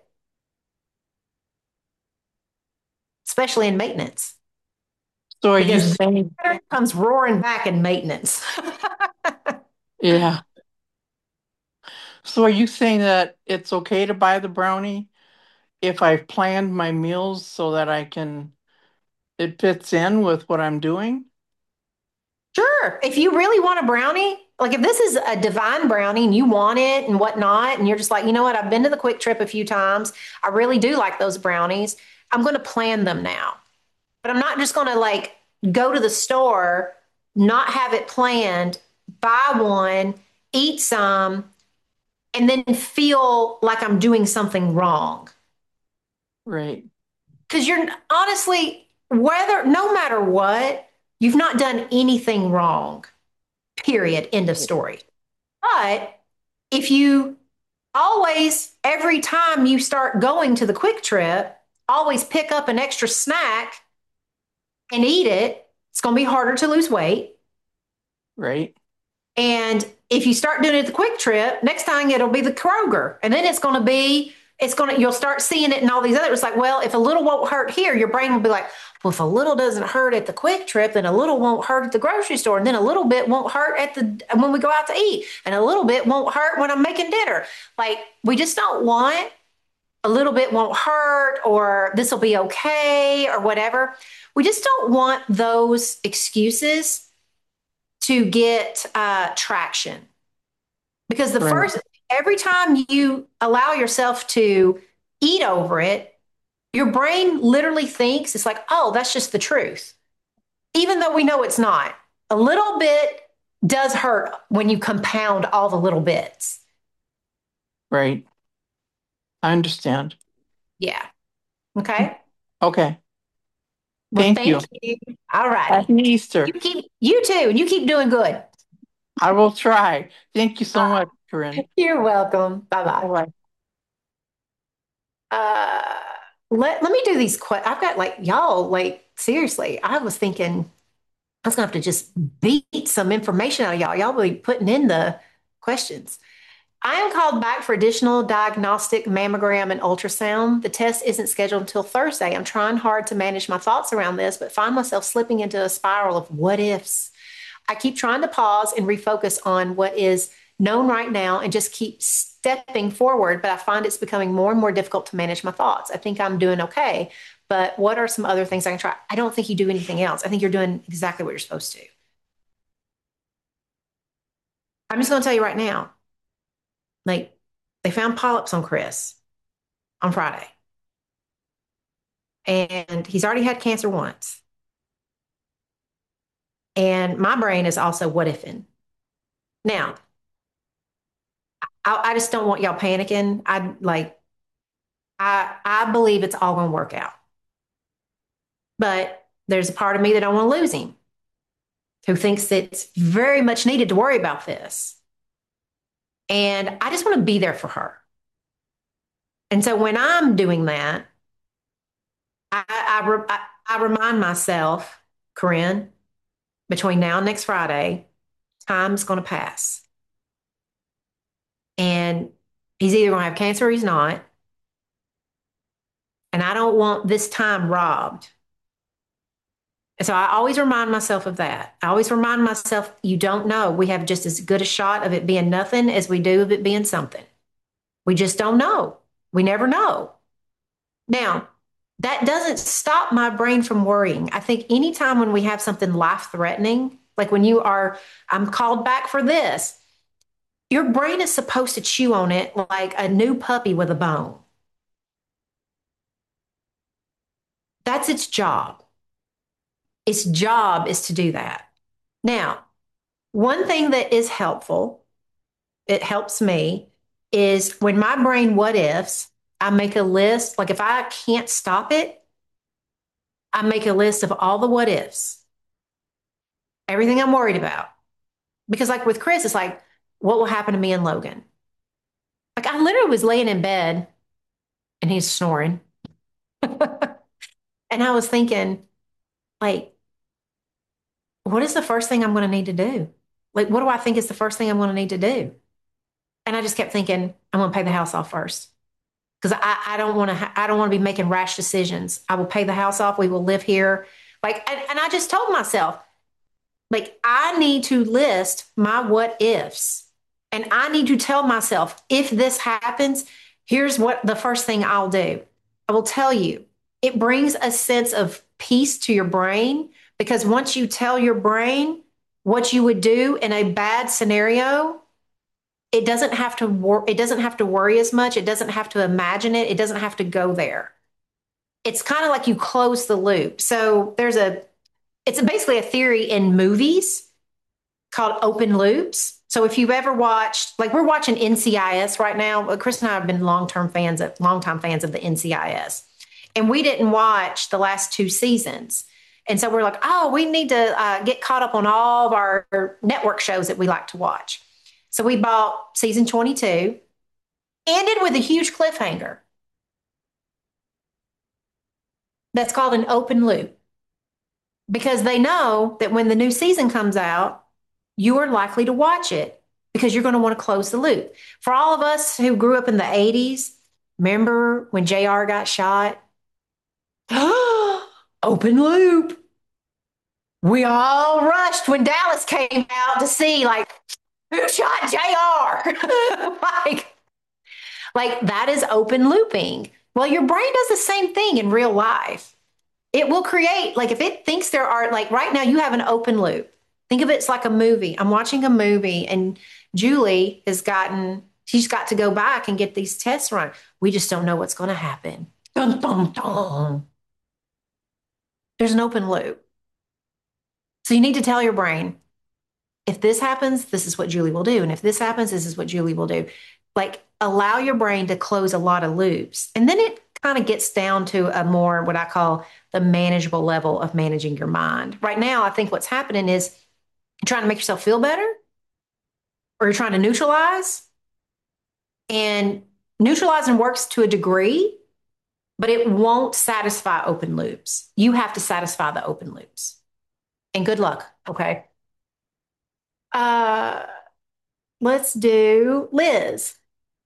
S1: especially in maintenance.
S3: So are you
S1: Because
S3: saying,
S1: it comes roaring back in maintenance.
S3: yeah. So are you saying that it's okay to buy the brownie if I've planned my meals so that it fits in with what I'm doing?
S1: Sure. If you really want a brownie, like if this is a divine brownie and you want it and whatnot, and you're just like, you know what, I've been to the Quick Trip a few times. I really do like those brownies. I'm going to plan them now. But I'm not just going to like go to the store, not have it planned, buy one, eat some, and then feel like I'm doing something wrong.
S3: Right,
S1: Because you're honestly, no matter what, you've not done anything wrong, period, end of story. But if you always, every time you start going to the Quick Trip, always pick up an extra snack and eat it, it's going to be harder to lose weight.
S3: right,
S1: And if you start doing it at the Quick Trip, next time it'll be the Kroger. And then you'll start seeing it in all these other. It's like, well, if a little won't hurt here, your brain will be like, well, if a little doesn't hurt at the Quick Trip, then a little won't hurt at the grocery store. And then a little bit won't hurt when we go out to eat. And a little bit won't hurt when I'm making dinner. Like, we just don't want a little bit won't hurt or this will be okay or whatever. We just don't want those excuses to get traction. Because
S3: right,
S1: every time you allow yourself to eat over it, your brain literally thinks it's like, oh, that's just the truth. Even though we know it's not. A little bit does hurt when you compound all the little bits.
S3: right. I understand.
S1: Yeah. Okay.
S3: Okay.
S1: Well,
S3: Thank you.
S1: thank you. All righty.
S3: Happy Easter.
S1: You too, and you keep doing good.
S3: I will try. Thank you so
S1: Uh,
S3: much, Corinne.
S1: you're welcome. Bye bye.
S3: Bye-bye.
S1: Uh, let me do these. I've got like y'all. Like seriously, I was thinking I was gonna have to just beat some information out of y'all. Y'all be putting in the questions. I am called back for additional diagnostic mammogram and ultrasound. The test isn't scheduled until Thursday. I'm trying hard to manage my thoughts around this, but find myself slipping into a spiral of what ifs. I keep trying to pause and refocus on what is known right now and just keep stepping forward, but I find it's becoming more and more difficult to manage my thoughts. I think I'm doing okay, but what are some other things I can try? I don't think you do anything else. I think you're doing exactly what you're supposed to. I'm just going to tell you right now, like they found polyps on Chris on Friday, and he's already had cancer once. And my brain is also what ifing. Now, I just don't want y'all panicking. I believe it's all going to work out. But there's a part of me that don't want to lose him, who thinks it's very much needed to worry about this. And I just want to be there for her. And so when I'm doing that, I remind myself, Corinne, between now and next Friday, time's going to pass. And he's either going to have cancer or he's not. And I don't want this time robbed. And so I always remind myself of that. I always remind myself, you don't know. We have just as good a shot of it being nothing as we do of it being something. We just don't know. We never know. Now, that doesn't stop my brain from worrying. I think anytime when we have something life threatening, Like when you are, I'm called back for this. Your brain is supposed to chew on it like a new puppy with a bone. That's its job. Its job is to do that. Now, one thing that is helpful, it helps me, is when my brain what ifs, I make a list. Like if I can't stop it, I make a list of all the what ifs, everything I'm worried about. Because, like with Chris, it's like, what will happen to me and Logan? Like, I literally was laying in bed and he's snoring. And I was thinking, like, what is the first thing I'm going to need to do? Like, what do I think is the first thing I'm going to need to do? And I just kept thinking, I'm going to pay the house off first because I don't want to. I don't want to be making rash decisions. I will pay the house off. We will live here. Like, and I just told myself, like, I need to list my what ifs. And I need to tell myself, if this happens, here's what the first thing I'll do. I will tell you, it brings a sense of peace to your brain because once you tell your brain what you would do in a bad scenario, it doesn't have to worry as much. It doesn't have to imagine it. It doesn't have to go there. It's kind of like you close the loop. So it's basically a theory in movies called open loops. So if you've ever watched, like we're watching NCIS right now, Chris and I have been longtime fans of the NCIS, and we didn't watch the last two seasons. And so we're like, oh, we need to get caught up on all of our network shows that we like to watch. So we bought season 22, ended with a huge cliffhanger that's called an open loop because they know that when the new season comes out, you are likely to watch it because you're going to want to close the loop. For all of us who grew up in the 80s, remember when JR got shot? Open loop. We all rushed when Dallas came out to see, like, who shot JR? like, like that is open looping. Well, your brain does the same thing in real life. It will create, like, if it thinks there are, like, right now you have an open loop. Think of it as like a movie. I'm watching a movie and Julie she's got to go back and get these tests run. We just don't know what's going to happen. Dun, dun, dun. There's an open loop. So you need to tell your brain, if this happens, this is what Julie will do. And if this happens, this is what Julie will do. Like allow your brain to close a lot of loops. And then it kind of gets down to a more what I call the manageable level of managing your mind. Right now, I think what's happening is you're trying to make yourself feel better or you're trying to neutralize. And neutralizing works to a degree, but it won't satisfy open loops. You have to satisfy the open loops. And good luck. Okay. Uh, let's do Liz.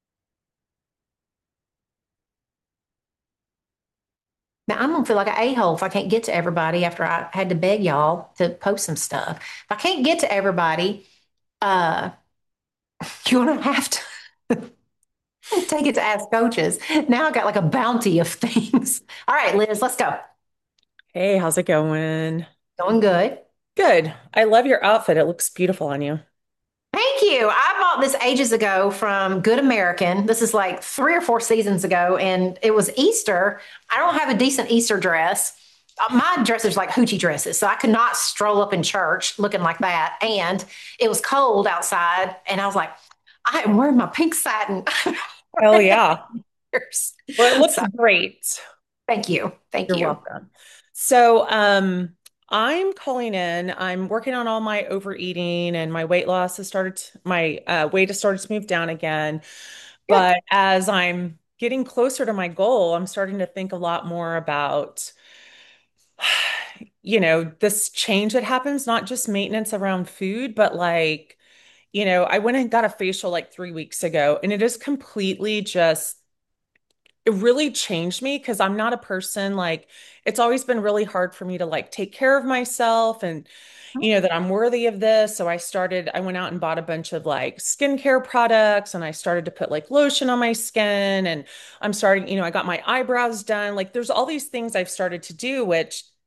S1: Now I'm gonna feel like an a-hole if I can't get to everybody after I had to beg y'all to post some stuff. If I can't get to everybody, uh, you're gonna have to take it to Ask Coaches. Now I got like a bounty of things. All right, Liz, let's go.
S4: Hey, how's it going?
S1: Going good.
S4: Good. I love your outfit. It looks beautiful on you.
S1: Thank you. I bought this ages ago from Good American. This is like 3 or 4 seasons ago, and it was Easter. I don't have a decent Easter dress. My dresses are like hoochie dresses, so I could not stroll up in church looking like that. And it was cold outside, and I was like, I am wearing my pink satin.
S4: Oh, yeah. Well, it looks
S1: So,
S4: great.
S1: thank you. Thank
S4: You're
S1: you.
S4: welcome. So, I'm calling in. I'm working on all my overeating and my weight loss has started, my weight has started to move down again.
S1: Good.
S4: But as I'm getting closer to my goal, I'm starting to think a lot more about, this change that happens, not just maintenance around food, but like, I went and got a facial like 3 weeks ago, and it is completely just it really changed me because I'm not a person like it's always been really hard for me to like take care of myself and that I'm worthy of this. So I went out and bought a bunch of like skincare products and I started to put like lotion on my skin and I got my eyebrows done. Like there's all these things I've started to do, which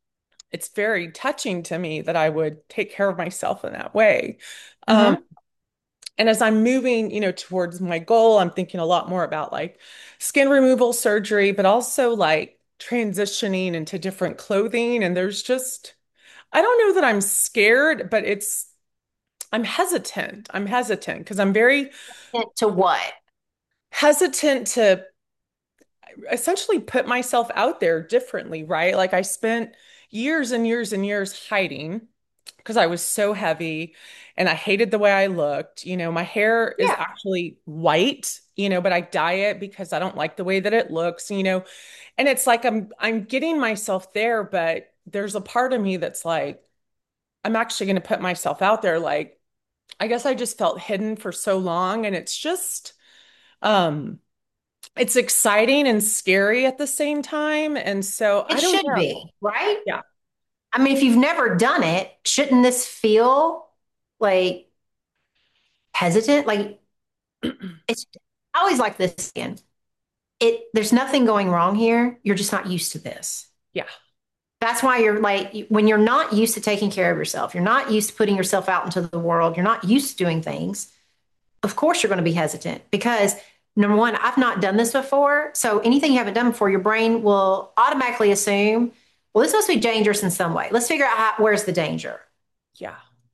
S4: it's very touching to me that I would take care of myself in that way. Um,
S1: Hmm.
S4: and as I'm moving, towards my goal, I'm thinking a lot more about like skin removal surgery, but also like transitioning into different clothing. And there's just, I don't know that I'm scared, but I'm hesitant. I'm hesitant because I'm very
S1: To what?
S4: hesitant to essentially put myself out there differently, right? Like I spent years and years and years hiding because I was so heavy and I hated the way I looked. My hair is
S1: Yeah.
S4: actually white, but I dye it because I don't like the way that it looks. And it's like I'm getting myself there, but there's a part of me that's like, I'm actually going to put myself out there. Like, I guess I just felt hidden for so long and um it's exciting and scary at the same time. And so
S1: It
S4: I don't
S1: should
S4: know.
S1: be, right?
S4: Yeah.
S1: I mean, if you've never done it, shouldn't this feel like hesitant? Like it's I always like this again. There's nothing going wrong here. You're just not used to this.
S4: Yeah.
S1: That's why you're like when you're not used to taking care of yourself, you're not used to putting yourself out into the world, you're not used to doing things. Of course you're going to be hesitant because number one, I've not done this before. So anything you haven't done before, your brain will automatically assume, well, this must be dangerous in some way. Let's figure out where's the danger.
S4: Yeah.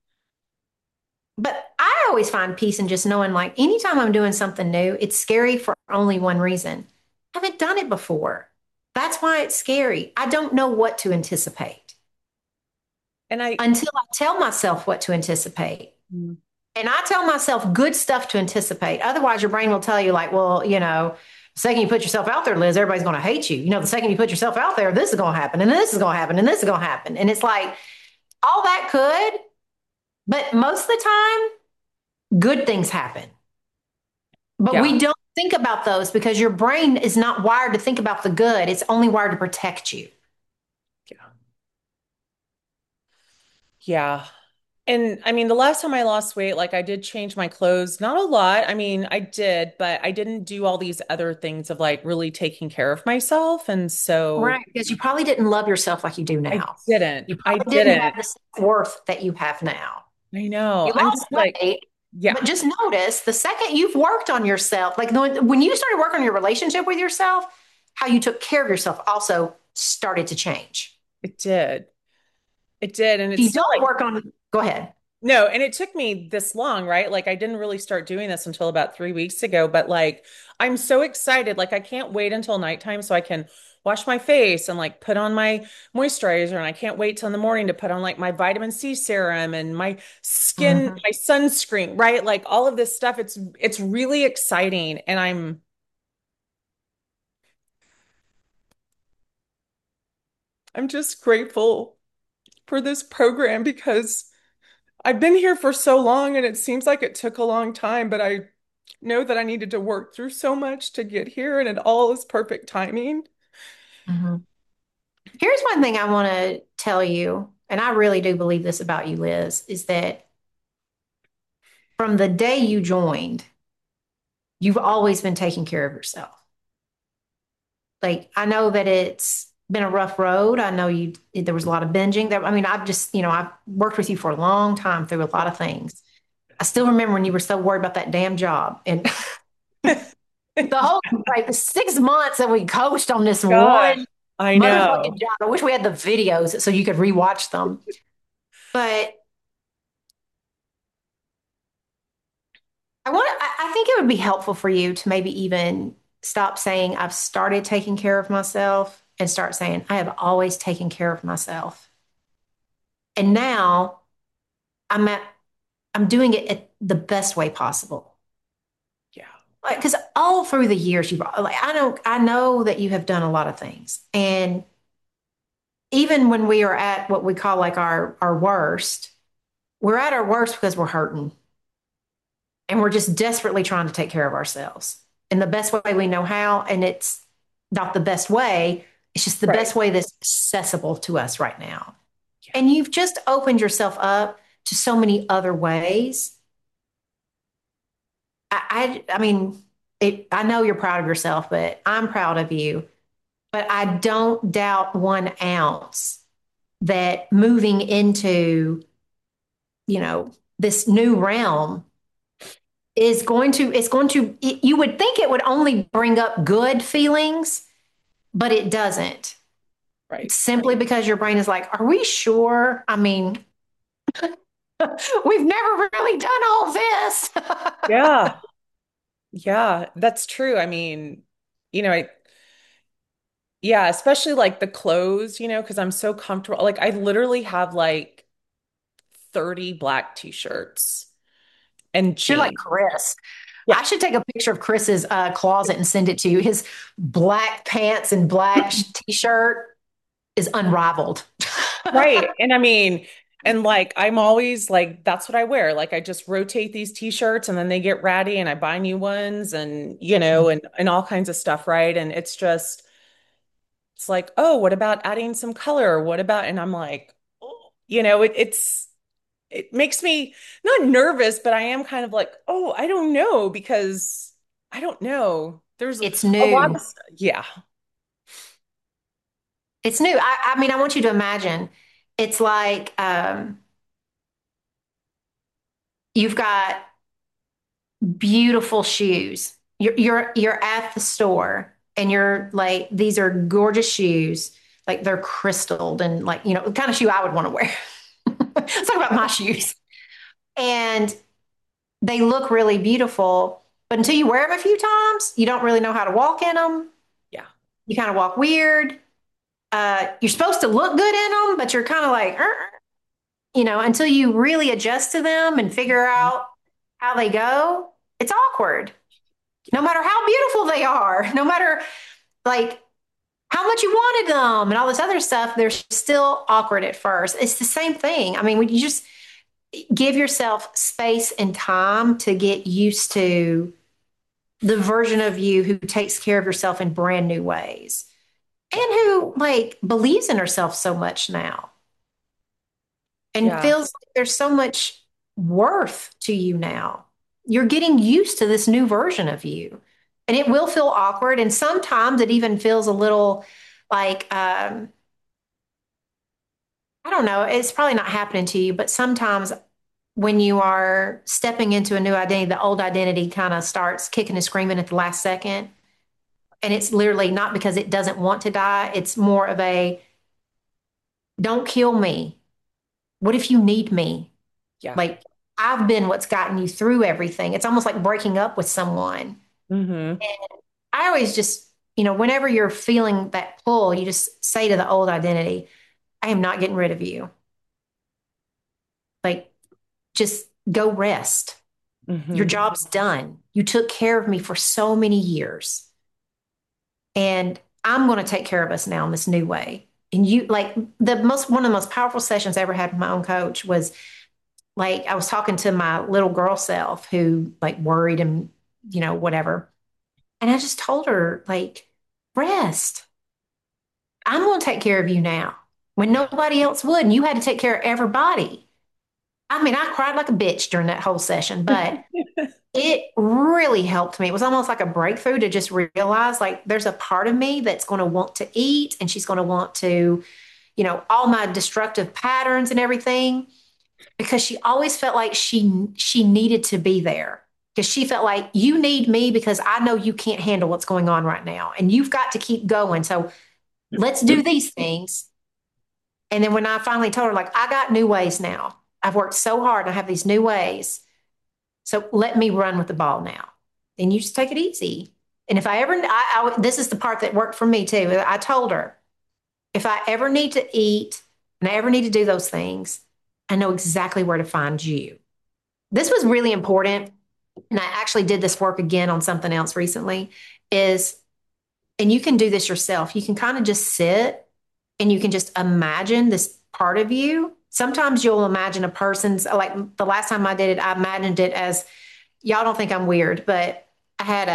S1: But I always find peace in just knowing like anytime I'm doing something new, it's scary for only one reason. I haven't done it before. That's why it's scary. I don't know what to anticipate
S4: And
S1: until I tell myself what to anticipate.
S4: Mm.
S1: And I tell myself good stuff to anticipate. Otherwise, your brain will tell you, like, well, the second you put yourself out there, Liz, everybody's going to hate you. The second you put yourself out there, this is going to happen, and this is going to happen, and this is going to happen. And it's like all that could, but most of the time, good things happen. But
S4: yeah.
S1: we don't think about those because your brain is not wired to think about the good. It's only wired to protect you.
S4: Yeah. Yeah. And I mean, the last time I lost weight, like I did change my clothes, not a lot. I mean, I did, but I didn't do all these other things of like really taking care of myself. And so
S1: Right. Because you probably didn't love yourself like you do
S4: I
S1: now.
S4: didn't.
S1: You
S4: I
S1: probably didn't have
S4: didn't.
S1: the self-worth that you have now.
S4: I know.
S1: You
S4: I'm just
S1: lost
S4: like,
S1: weight,
S4: yeah,
S1: but just notice the second you've worked on yourself, like when you started working on your relationship with yourself, how you took care of yourself also started to change.
S4: it did. It did. And
S1: If
S4: it's
S1: you
S4: still
S1: don't
S4: like,
S1: work on, go ahead.
S4: no, and it took me this long, right? Like I didn't really start doing this until about 3 weeks ago, but like I'm so excited. Like I can't wait until nighttime so I can wash my face and like put on my moisturizer. And I can't wait till in the morning to put on like my vitamin C serum and my skin,
S1: Mhm.
S4: my sunscreen, right? Like all of this stuff. It's really exciting. And I'm just grateful for this program because I've been here for so long and it seems like it took a long time, but I know that I needed to work through so much to get here and it all is perfect timing.
S1: Mhm. Here's one thing I want to tell you, and I really do believe this about you, Liz, is that from the day you joined, you've always been taking care of yourself. Like I know that it's been a rough road. I know there was a lot of binging. I mean, I've just, I've worked with you for a long time through a lot of things. I still remember when you were so worried about that damn job and the whole like the 6 months that we coached on this
S4: Gosh,
S1: one
S4: I
S1: motherfucking
S4: know.
S1: job. I wish we had the videos so you could rewatch them. But I think it would be helpful for you to maybe even stop saying I've started taking care of myself and start saying I have always taken care of myself. And now I'm at, I'm doing it at the best way possible.
S4: Yeah.
S1: Like, because all through the years I know that you have done a lot of things. And even when we are at what we call like our worst, we're at our worst because we're hurting. And we're just desperately trying to take care of ourselves in the best way we know how. And it's not the best way, it's just the
S4: Right.
S1: best way that's accessible to us right now.
S4: Yeah.
S1: And you've just opened yourself up to so many other ways. I mean, I know you're proud of yourself, but I'm proud of you. But I don't doubt 1 ounce that moving into, you know, this new realm you would think it would only bring up good feelings, but it doesn't.
S4: Right.
S1: Simply because your brain is like, are we sure? I mean, we've never really done all this.
S4: Yeah. Yeah, that's true. I mean, you know, yeah, especially like the clothes, because I'm so comfortable. Like I literally have like 30 black t-shirts and
S1: You're like
S4: jeans.
S1: Chris.
S4: Yeah.
S1: I should take a picture of Chris's closet and send it to you. His black pants and black t-shirt is unrivaled.
S4: Right. And I mean, and like I'm always like that's what I wear. Like I just rotate these t-shirts and then they get ratty and I buy new ones and and all kinds of stuff, right? And it's like, "Oh, what about adding some color? What about?" And I'm like, oh, it makes me not nervous, but I am kind of like, "Oh, I don't know because I don't know." There's
S1: It's
S4: a lot
S1: new.
S4: of yeah.
S1: It's new. I mean, I want you to imagine it's like you've got beautiful shoes. You're at the store and you're like, these are gorgeous shoes. Like they're crystalled and like, the kind of shoe I would want to wear. Let's talk about my shoes. And they look really beautiful, but until you wear them a few times, you don't really know how to walk in them.
S4: Yeah.
S1: You kind of walk weird. You're supposed to look good in them, but you're kind of like, until you really adjust to them and figure out how they go, it's awkward. No matter how beautiful they are, no matter like how much you wanted them and all this other stuff, they're still awkward at first. It's the same thing. I mean, when you just give yourself space and time to get used to the version of you who takes care of yourself in brand new ways and who like believes in herself so much now and
S4: Yeah.
S1: feels like there's so much worth to you now. You're getting used to this new version of you. And it will feel awkward. And sometimes it even feels a little like, I don't know, it's probably not happening to you, but sometimes when you are stepping into a new identity, the old identity kind of starts kicking and screaming at the last second. And it's literally not because it doesn't want to die, it's more of a don't kill me. What if you need me?
S4: Yeah.
S1: Like, I've been what's gotten you through everything. It's almost like breaking up with someone.
S4: Hmm.
S1: I always just, whenever you're feeling that pull, you just say to the old identity, I am not getting rid of you. Like, just go rest. Your
S4: Hmm.
S1: job's done. You took care of me for so many years. And I'm going to take care of us now in this new way. And you like one of the most powerful sessions I ever had with my own coach was like I was talking to my little girl self who like worried and whatever. And I just told her like rest. I'm going to take care of you now when
S4: Yeah.
S1: nobody else would and you had to take care of everybody. I mean, I cried like a bitch during that whole session, but it really helped me. It was almost like a breakthrough to just realize like there's a part of me that's going to want to eat and she's going to want to, all my destructive patterns and everything because she always felt like she needed to be there because she felt like you need me because I know you can't handle what's going on right now and you've got to keep going. So let's do these things. And then when I finally told her like I got new ways now. I've worked so hard and I have these new ways. So let me run with the ball now. And you just take it easy. And if I ever, this is the part that worked for me too. I told her, if I ever need to eat and I ever need to do those things, I know exactly where to find you. This was really important. And I actually did this work again on something else recently is, and you can do this yourself. You can kind of just sit and you can just imagine this part of you. Sometimes you'll imagine a person's, like the last time I did it, I imagined it as y'all don't think I'm weird, but I had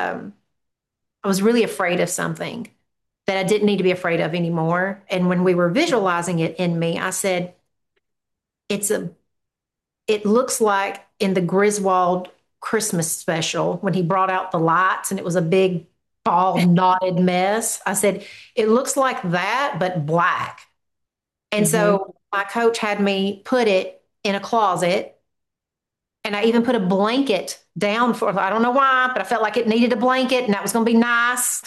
S1: I was really afraid of something that I didn't need to be afraid of anymore. And when we were visualizing it in me, I said, it's a, it looks like in the Griswold Christmas special when he brought out the lights and it was a big ball knotted mess. I said, it looks like that, but black. And
S4: Hmm.
S1: so my coach had me put it in a closet. And I even put a blanket down for, I don't know why, but I felt like it needed a blanket and that was going to be nice.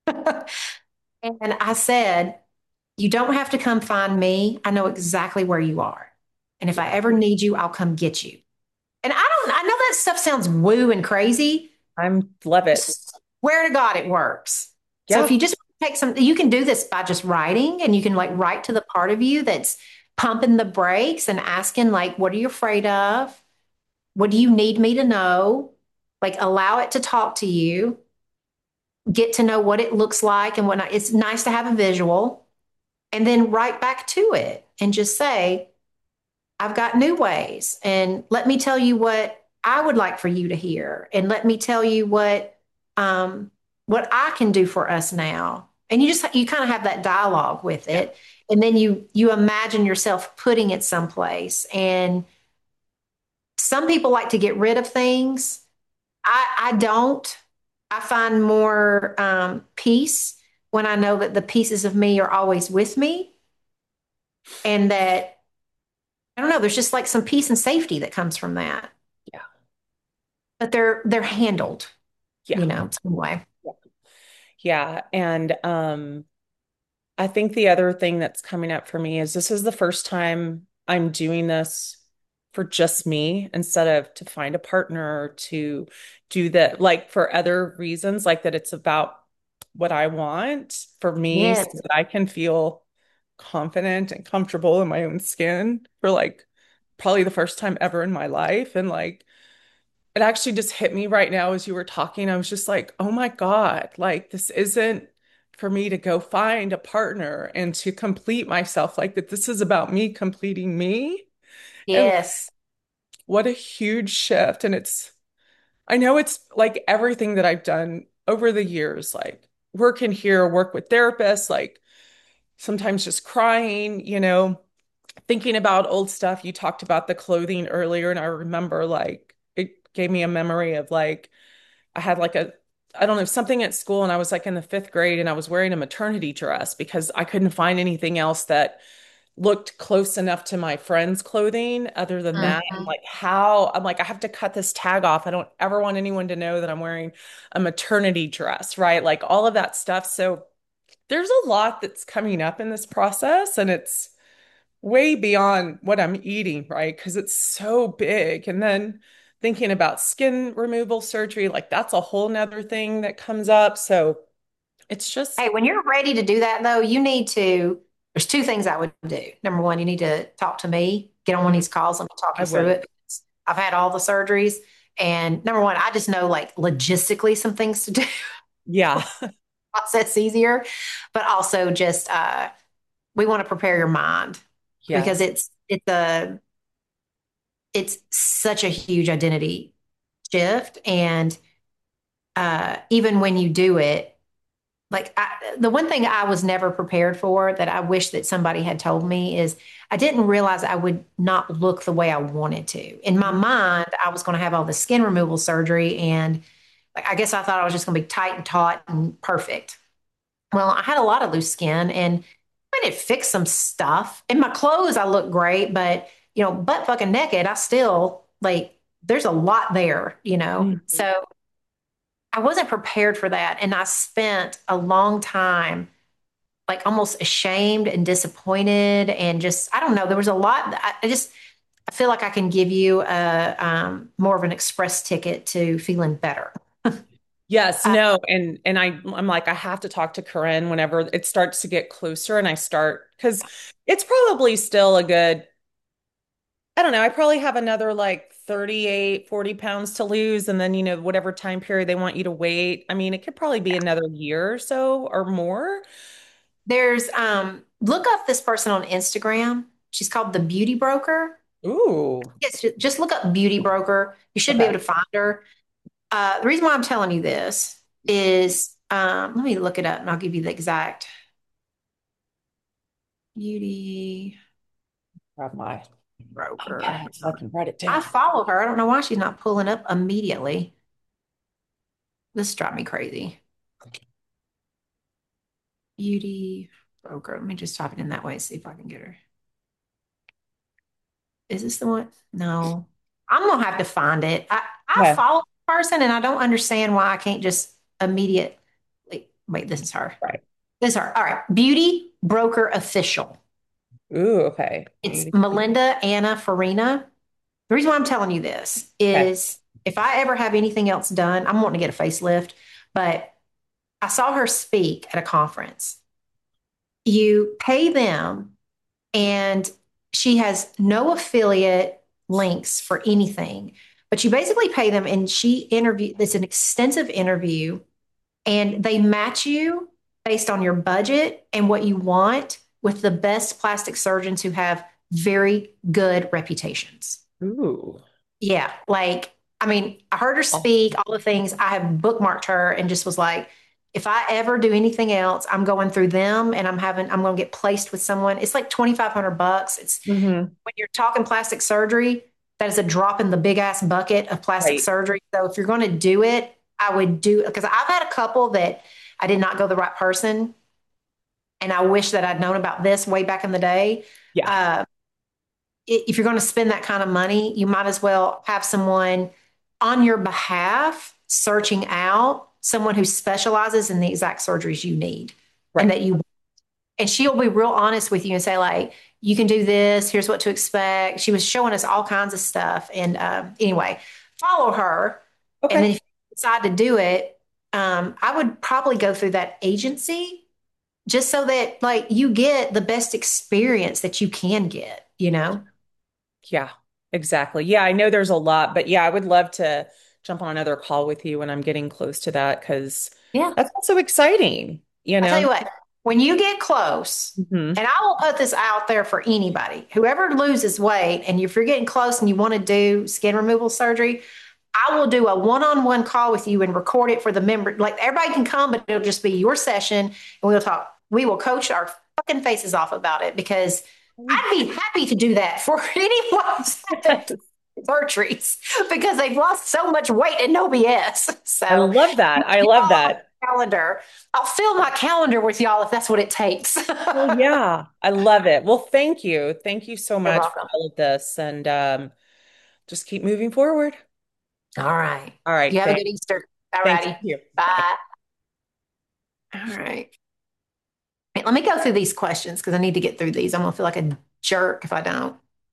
S1: And I said, you don't have to come find me. I know exactly where you are. And if I
S4: Yeah.
S1: ever need you, I'll come get you. And I know that stuff sounds woo and crazy.
S4: Love it.
S1: Swear to God, it works. So if
S4: Yeah.
S1: you just take some, you can do this by just writing and you can like write to the part of you that's pumping the brakes and asking, like, what are you afraid of? What do you need me to know? Like, allow it to talk to you, get to know what it looks like and whatnot. It's nice to have a visual and then write back to it and just say, I've got new ways. And let me tell you what I would like for you to hear. And let me tell you um, what I can do for us now. And you kind of have that dialogue with
S4: Yeah.
S1: it. And then you imagine yourself putting it someplace. And some people like to get rid of things. I don't. I find more peace when I know that the pieces of me are always with me and that I don't know, there's just like some peace and safety that comes from that.
S4: Yeah.
S1: But they're handled,
S4: Yeah.
S1: some way.
S4: Yeah. And I think the other thing that's coming up for me is this is the first time I'm doing this for just me instead of to find a partner or to do that, like for other reasons, like that it's about what I want for me so
S1: Yes.
S4: that I can feel confident and comfortable in my own skin for like probably the first time ever in my life. And like, it actually just hit me right now as you were talking. I was just like, oh my God, like this isn't for me to go find a partner and to complete myself. Like that this is about me completing me. And
S1: Yes.
S4: what a huge shift. And I know it's like everything that I've done over the years, like work in here, work with therapists, like sometimes just crying, thinking about old stuff. You talked about the clothing earlier, and I remember like it gave me a memory of like I had like I don't know, something at school, and I was like in the fifth grade, and I was wearing a maternity dress because I couldn't find anything else that looked close enough to my friend's clothing other than that. And
S1: Mhm.
S4: like, I'm like, I have to cut this tag off. I don't ever want anyone to know that I'm wearing a maternity dress, right? Like all of that stuff. So there's a lot that's coming up in this process, and it's way beyond what I'm eating, right? Because it's so big. And then thinking about skin removal surgery, like that's a whole nother thing that comes up. So it's
S1: Hey,
S4: just,
S1: when you're ready to do that, though, there's two things I would do. Number one, you need to talk to me, get on one of
S4: mhm,
S1: these calls, let me talk
S4: I
S1: you through
S4: will.
S1: it. I've had all the surgeries. And number one, I just know like logistically some things to do,
S4: Yeah.
S1: process easier, but also just we want to prepare your mind because
S4: Yes.
S1: it's such a huge identity shift. And even when you do it, the one thing I was never prepared for that I wish that somebody had told me is I didn't realize I would not look the way I wanted to. In my mind, I was going to have all the skin removal surgery and like I guess I thought I was just going to be tight and taut and perfect. Well, I had a lot of loose skin and I did fix some stuff. In my clothes, I look great, but butt fucking naked, I still like there's a lot there.
S4: Mhm.
S1: So I wasn't prepared for that. And I spent a long time like almost ashamed and disappointed and just, I don't know, there was a lot. I feel like I can give you a more of an express ticket to feeling better.
S4: Yes,
S1: Uh,
S4: no, and I'm like I have to talk to Corinne whenever it starts to get closer and I start because it's probably still a good, I don't know, I probably have another like 38, 40 pounds to lose and then whatever time period they want you to wait. I mean, it could probably be another year or so or more.
S1: there's look up this person on Instagram. She's called the Beauty Broker.
S4: Ooh.
S1: Yes, just look up Beauty Broker. You should be able
S4: Okay.
S1: to find her. The reason why I'm telling you this is let me look it up and I'll give you the exact Beauty
S4: Grab my
S1: Broker.
S4: iPad so I can write it
S1: I
S4: down.
S1: follow her. I don't know why she's not pulling up immediately. This drives me crazy. Beauty Broker. Let me just type it in that way, see if I can get her. Is this the one? No. I'm gonna have to find it. I
S4: Yeah.
S1: follow the person and I don't understand why I can't just immediately wait, this is her.
S4: Right.
S1: This is her. All right. Beauty Broker Official.
S4: Ooh, okay.
S1: It's Melinda Anna Farina. The reason why I'm telling you this
S4: Okay.
S1: is if I ever have anything else done, I'm wanting to get a facelift, but I saw her speak at a conference. You pay them, and she has no affiliate links for anything, but you basically pay them, and it's an extensive interview, and they match you based on your budget and what you want with the best plastic surgeons who have very good reputations.
S4: Ooh.
S1: Yeah, like, I mean, I heard her
S4: Oh,
S1: speak, all the things. I have bookmarked her and just was like, if I ever do anything else, I'm going through them and I'm going to get placed with someone. It's like 2,500 bucks. It's
S4: hmm.
S1: when you're talking plastic surgery, that is a drop in the big ass bucket of plastic
S4: Right.
S1: surgery. So if you're going to do it, I would do it because I've had a couple that I did not go the right person. And I wish that I'd known about this way back in the day.
S4: Yeah.
S1: Uh, if you're going to spend that kind of money, you might as well have someone on your behalf searching out someone who specializes in the exact surgeries you need and
S4: Right.
S1: and she'll be real honest with you and say like, you can do this. Here's what to expect. She was showing us all kinds of stuff. And anyway, follow her. And
S4: Okay.
S1: then if you decide to do it, I would probably go through that agency just so that like you get the best experience that you can get, you know?
S4: Yeah, exactly. Yeah, I know there's a lot, but yeah, I would love to jump on another call with you when I'm getting close to that because
S1: Yeah.
S4: that's also exciting, you
S1: I tell you
S4: know?
S1: what, when you get close,
S4: Hmm.
S1: and I will put this out there for anybody, whoever loses weight, and if you're getting close and you want to do skin removal surgery, I will do a one-on-one call with you and record it for the member. Like everybody can come, but it'll just be your session, and we'll talk. We will coach our fucking faces off about it because I'd be happy to do that for anyone's surgeries because they've lost so much weight and no BS.
S4: I
S1: So
S4: love that. I love
S1: y'all
S4: that.
S1: calendar. I'll fill my calendar with y'all if that's what it takes.
S4: Well, yeah, I love it. Well, thank you. Thank you so
S1: You're
S4: much for
S1: welcome.
S4: all of this and just keep moving forward.
S1: All right.
S4: All right,
S1: You have a
S4: thanks.
S1: good Easter. All
S4: Thanks
S1: righty.
S4: you. Bye.
S1: Bye. All right. Hey, let me go through these questions because I need to get through these. I'm going to feel like a jerk if I don't.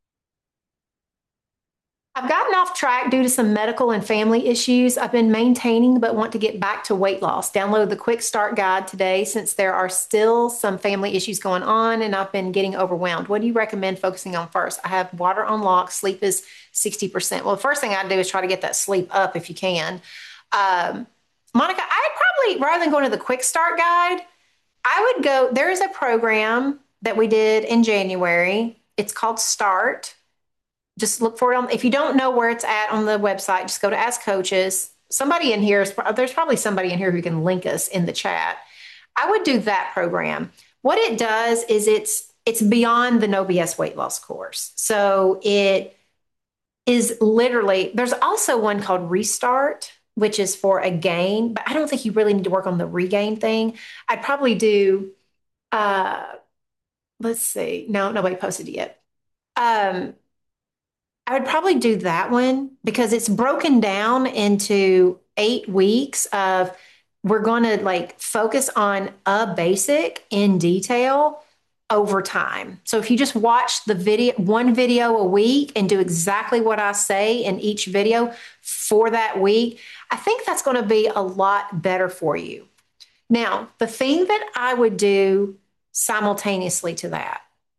S1: I've gotten off track due to some medical and family issues. I've been maintaining but want to get back to weight loss. Download the quick start guide today since there are still some family issues going on and I've been getting overwhelmed. What do you recommend focusing on first? I have water on lock. Sleep is 60%. Well, the first thing I'd do is try to get that sleep up if you can. Um, Monica, I'd probably, rather than going to the quick start guide, I would go, there is a program that we did in January. It's called Start. Just look for it on, if you don't know where it's at on the website, just go to Ask Coaches. Somebody in here there's probably somebody in here who can link us in the chat. I would do that program. What it does is it's beyond the No BS weight loss course. So it is literally, there's also one called Restart, which is for a gain, but I don't think you really need to work on the regain thing. I'd probably do uh let's see. No, nobody posted it yet. Um, I would probably do that one because it's broken down into 8 weeks of we're going to like focus on a basic in detail over time. So if you just watch the video, one video a week and do exactly what I say in each video for that week, I think that's going to be a lot better for you. Now, the thing that I would do simultaneously to that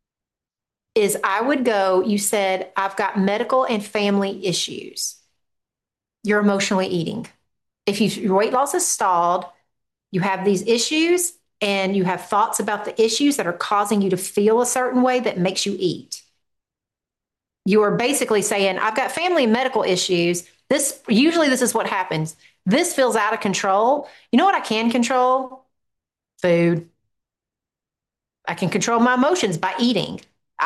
S1: is I would go, you said, I've got medical and family issues. You're emotionally eating. If your weight loss is stalled, you have these issues and you have thoughts about the issues that are causing you to feel a certain way that makes you eat. You are basically saying, I've got family and medical issues. This is what happens. This feels out of control. You know what I can control? Food. I can control my emotions by eating.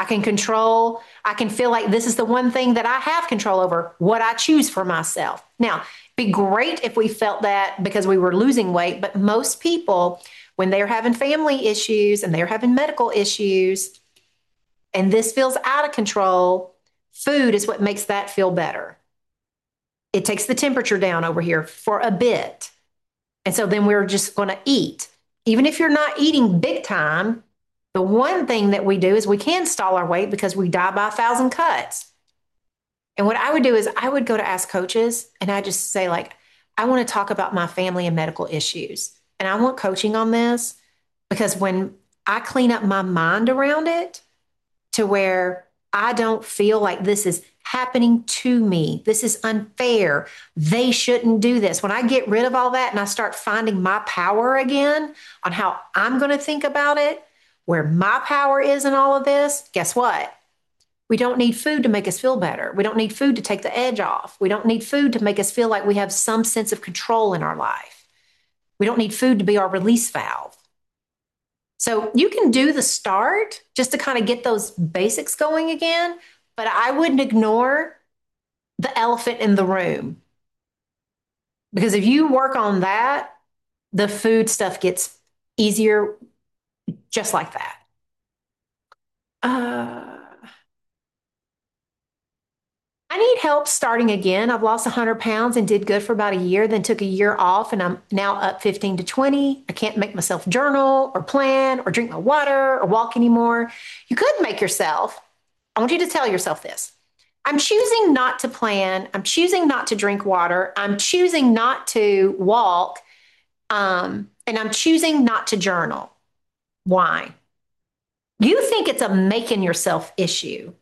S1: I can feel like this is the one thing that I have control over, what I choose for myself. Now, be great if we felt that because we were losing weight, but most people, when they're having family issues and they're having medical issues, and this feels out of control, Food is what makes that feel better. It takes the temperature down over here for a bit. And so then we're just going to eat. Even if you're not eating big time, the one thing that we do is we can stall our weight because we die by 1,000 cuts. And what I would do is I would go to ask coaches and I just say, like, I want to talk about my family and medical issues. And I want coaching on this because when I clean up my mind around it to where I don't feel like this is happening to me, this is unfair, they shouldn't do this. When I get rid of all that and I start finding my power again on how I'm going to think about it, where my power is in all of this, guess what? We don't need food to make us feel better. We don't need food to take the edge off. We don't need food to make us feel like we have some sense of control in our life. We don't need food to be our release valve. So you can do the start just to kind of get those basics going again, but I wouldn't ignore the elephant in the room. Because if you work on that, the food stuff gets easier just like that. I need help starting again. I've lost 100 pounds and did good for about a year, then took a year off, and I'm now up 15 to 20. I can't make myself journal or plan or drink my water or walk anymore. You could make yourself, I want you to tell yourself this. I'm choosing not to plan. I'm choosing not to drink water. I'm choosing not to walk. And I'm choosing not to journal. Why? You think it's a making yourself issue.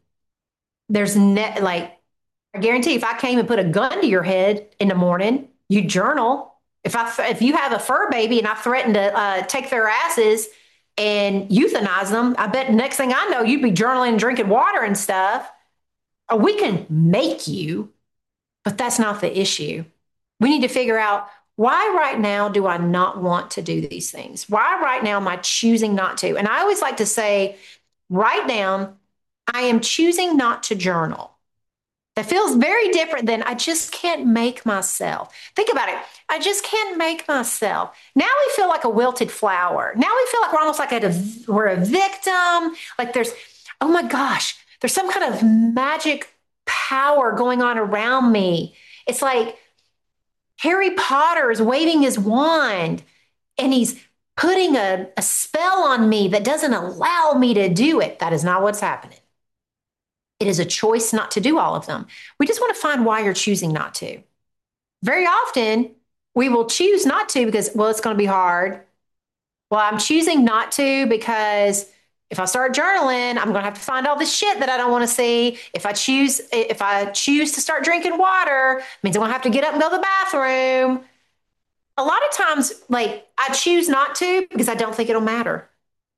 S1: I guarantee if I came and put a gun to your head in the morning, you journal. If you have a fur baby and I threaten to take their asses and euthanize them, I bet next thing I know, you'd be journaling and drinking water and stuff. Or we can make you, but that's not the issue. We need to figure out why right now do I not want to do these things? Why right now am I choosing not to? And I always like to say, write down, I am choosing not to journal. That feels very different than I just can't make myself. Think about it. I just can't make myself. Now we feel like a wilted flower. Now we feel like we're almost like we're a victim. Like oh my gosh, there's some kind of magic power going on around me. It's like Harry Potter is waving his wand and he's putting a spell on me that doesn't allow me to do it. That is not what's happening. It is a choice not to do all of them. We just want to find why you're choosing not to. Very often, we will choose not to because, well, it's going to be hard. Well, I'm choosing not to because if I start journaling, I'm going to have to find all this shit that I don't want to see. If I choose to start drinking water, it means I'm going to have to get up and go to the bathroom. A lot of times, I choose not to because I don't think it'll matter.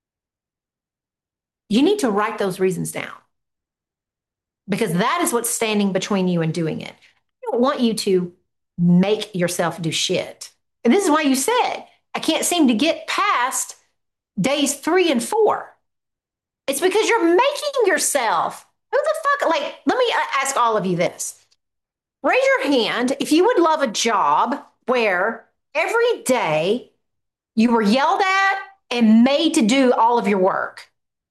S1: You need to write those reasons down, because that is what's standing between you and doing it. I don't want you to make yourself do shit. And this is why you said, I can't seem to get past days 3 and 4. It's because you're making yourself. Who the fuck? Let me ask all of you this. Raise your hand if you would love a job where every day you were yelled at and made to do all of your work.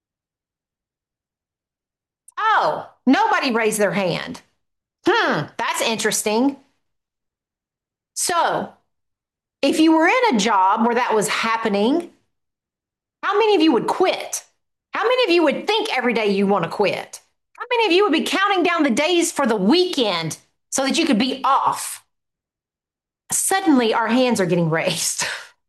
S1: Oh, nobody raised their hand. That's interesting. So, if you were in a job where that was happening, how many of you would quit? How many of you would think every day you want to quit? How many of you would be counting down the days for the weekend so that you could be off? Suddenly, our hands are getting raised.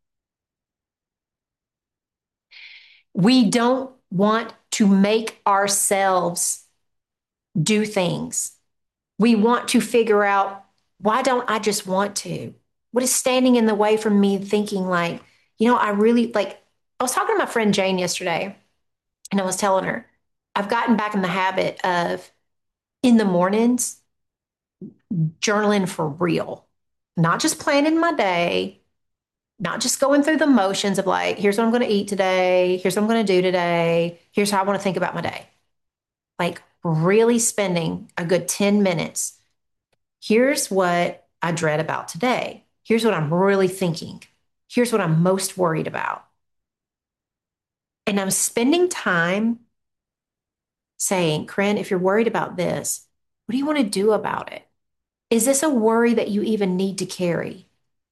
S1: We don't want to make ourselves do things. We want to figure out, why don't I just want to? What is standing in the way from me thinking I was talking to my friend Jane yesterday, and I was telling her, I've gotten back in the habit of, in the mornings, journaling for real, not just planning my day, not just going through the motions of here's what I'm going to eat today. Here's what I'm going to do today. Here's how I want to think about my day. Really spending a good 10 minutes. Here's what I dread about today. Here's what I'm really thinking. Here's what I'm most worried about. And I'm spending time saying, Corinne, if you're worried about this, what do you want to do about it? Is this a worry that you even need to carry?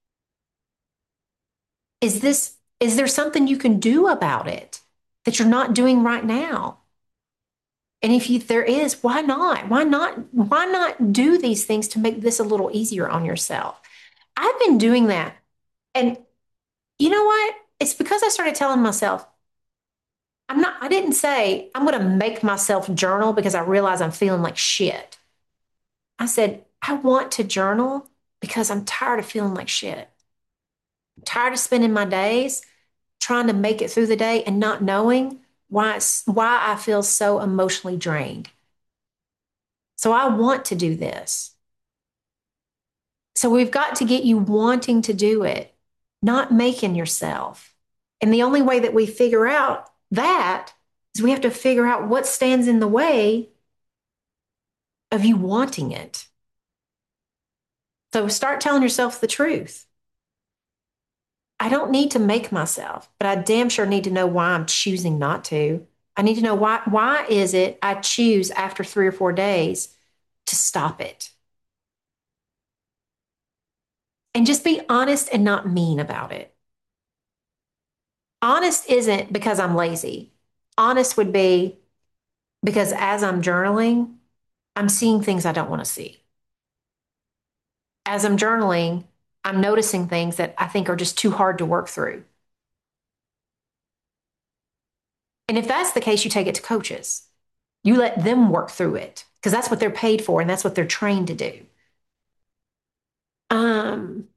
S1: Is there something you can do about it that you're not doing right now? And if there is, why not? Why not do these things to make this a little easier on yourself? I've been doing that. And you know what? It's because I started telling myself, I didn't say I'm going to make myself journal because I realize I'm feeling like shit. I said, I want to journal because I'm tired of feeling like shit. I'm tired of spending my days trying to make it through the day and not knowing why I feel so emotionally drained. So I want to do this. So we've got to get you wanting to do it, not making yourself. And the only way that we figure out that is we have to figure out what stands in the way of you wanting it. So start telling yourself the truth. I don't need to make myself, but I damn sure need to know why I'm choosing not to. I need to know why is it I choose after 3 or 4 days to stop it? And just be honest and not mean about it. Honest isn't because I'm lazy. Honest would be because as I'm journaling, I'm seeing things I don't want to see. As I'm journaling, I'm noticing things that I think are just too hard to work through. And if that's the case, you take it to coaches. You let them work through it because that's what they're paid for and that's what they're trained to do. Um,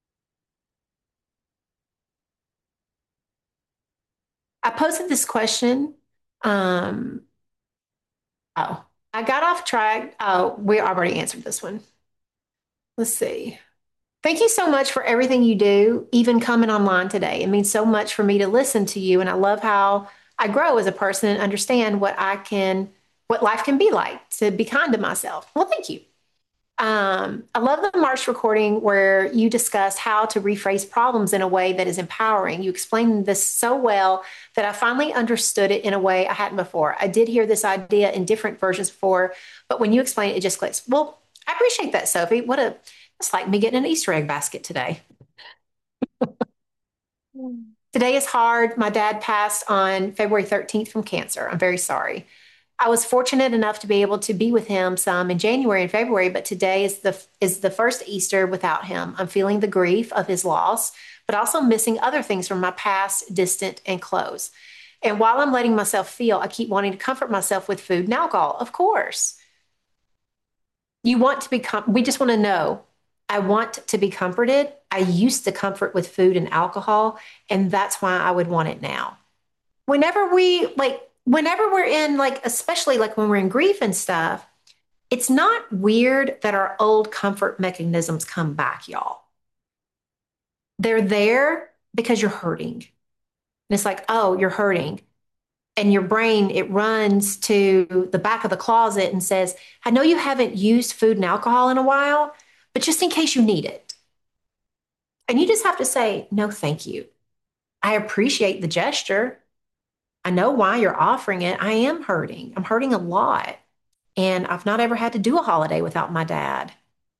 S1: I posted this question. Um, oh, I got off track. Oh, we already answered this one. Let's see. Thank you so much for everything you do, even coming online today. It means so much for me to listen to you. And I love how I grow as a person and understand what life can be like to be kind to myself. Well, thank you. I love the March recording where you discussed how to rephrase problems in a way that is empowering. You explained this so well that I finally understood it in a way I hadn't before. I did hear this idea in different versions before, but when you explain it, it just clicks. Well, I appreciate that, Sophie. It's like me getting an Easter egg basket today. Today is hard. My dad passed on February 13th from cancer. I'm very sorry. I was fortunate enough to be able to be with him some in January and February, but today is the first Easter without him. I'm feeling the grief of his loss, but also missing other things from my past, distant and close. And while I'm letting myself feel, I keep wanting to comfort myself with food and alcohol. Of course. You want to we just want to know. I want to be comforted. I used to comfort with food and alcohol, and that's why I would want it now. Whenever we're in especially like when we're in grief and stuff, it's not weird that our old comfort mechanisms come back, y'all. They're there because you're hurting. And it's like, oh, you're hurting. And your brain, it runs to the back of the closet and says, I know you haven't used food and alcohol in a while, but just in case you need it. And you just have to say, no, thank you. I appreciate the gesture. I know why you're offering it. I am hurting. I'm hurting a lot. And I've not ever had to do a holiday without my dad.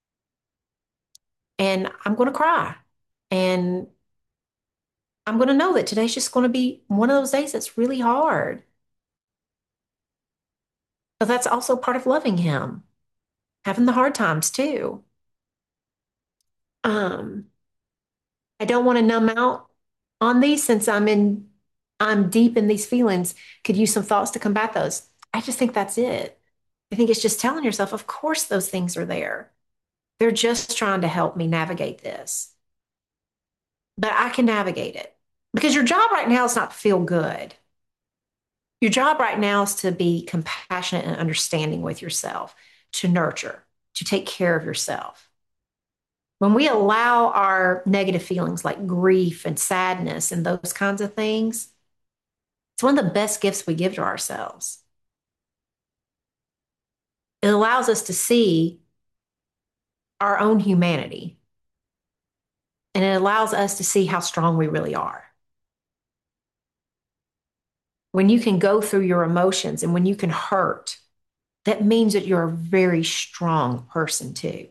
S1: And I'm going to cry. And I'm going to know that today's just going to be one of those days that's really hard. But that's also part of loving him, having the hard times too. Um, I don't want to numb out on these since I'm deep in these feelings. Could use some thoughts to combat those. I just think that's it. I think it's just telling yourself, of course, those things are there. They're just trying to help me navigate this. But I can navigate it because your job right now is not to feel good. Your job right now is to be compassionate and understanding with yourself, to nurture, to take care of yourself. When we allow our negative feelings like grief and sadness and those kinds of things, it's one of the best gifts we give to ourselves. It allows us to see our own humanity, and it allows us to see how strong we really are. When you can go through your emotions and when you can hurt, that means that you're a very strong person too.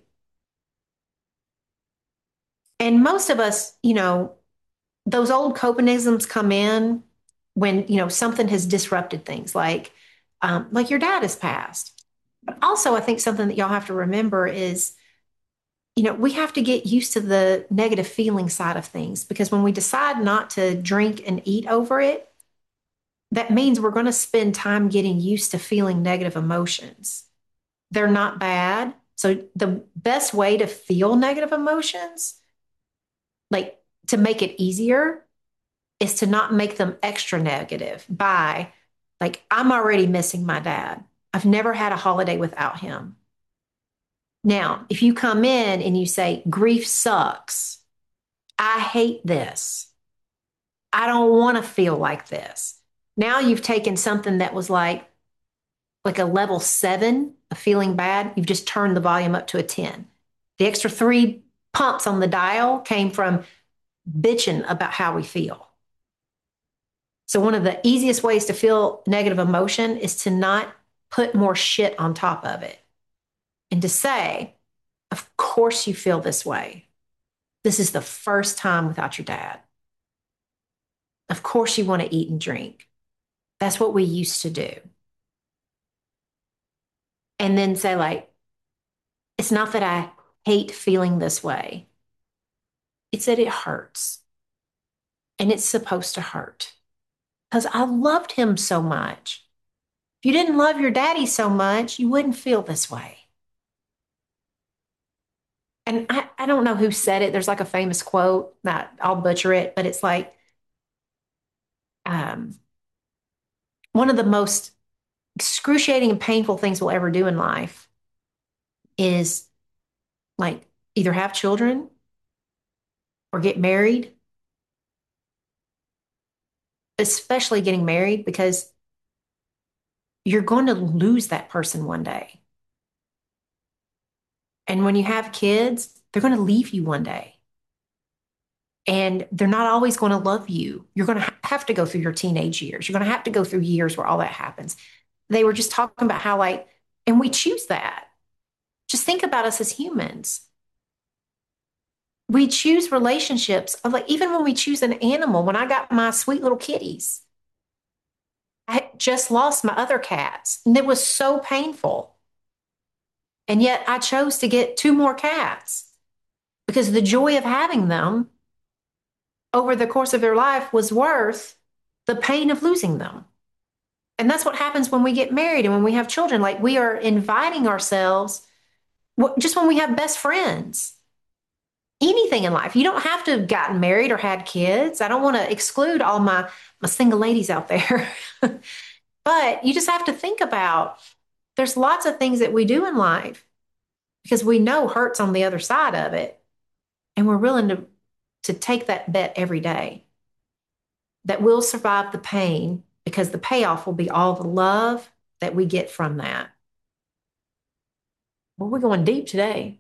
S1: And most of us, those old copanisms come in when, something has disrupted things like your dad has passed. But also, I think something that y'all have to remember is, we have to get used to the negative feeling side of things because when we decide not to drink and eat over it, that means we're going to spend time getting used to feeling negative emotions. They're not bad. So the best way to feel negative emotions, like to make it easier, is to not make them extra negative by, like, I'm already missing my dad. I've never had a holiday without him. Now, if you come in and you say, grief sucks, I hate this, I don't want to feel like this. Now you've taken something that was like a level 7 of feeling bad, you've just turned the volume up to a 10. The extra 3 pumps on the dial came from bitching about how we feel. So, one of the easiest ways to feel negative emotion is to not put more shit on top of it and to say, of course you feel this way. This is the first time without your dad. Of course you want to eat and drink. That's what we used to do. And then say, like, it's not that I hate feeling this way, it's that it hurts. And it's supposed to hurt because I loved him so much. If you didn't love your daddy so much, you wouldn't feel this way. And I don't know who said it. There's like a famous quote, that I'll butcher it, but it's like um, one of the most excruciating and painful things we'll ever do in life is like either have children or get married, especially getting married, because you're going to lose that person one day. And when you have kids, they're going to leave you one day. And they're not always going to love you. You're going to have to go through your teenage years. You're going to have to go through years where all that happens. They were just talking about how, like, and we choose that. Just think about us as humans. We choose relationships of, like, even when we choose an animal, when I got my sweet little kitties, I had just lost my other cats and it was so painful. And yet I chose to get 2 more cats because the joy of having them over the course of their life was worth the pain of losing them. And that's what happens when we get married and when we have children. Like, we are inviting ourselves, just when we have best friends, anything in life. You don't have to have gotten married or had kids. I don't want to exclude all my single ladies out there. But you just have to think about, there's lots of things that we do in life because we know hurt's on the other side of it. And we're willing to take that bet every day that we'll survive the pain because the payoff will be all the love that we get from that. Well, we're going deep today.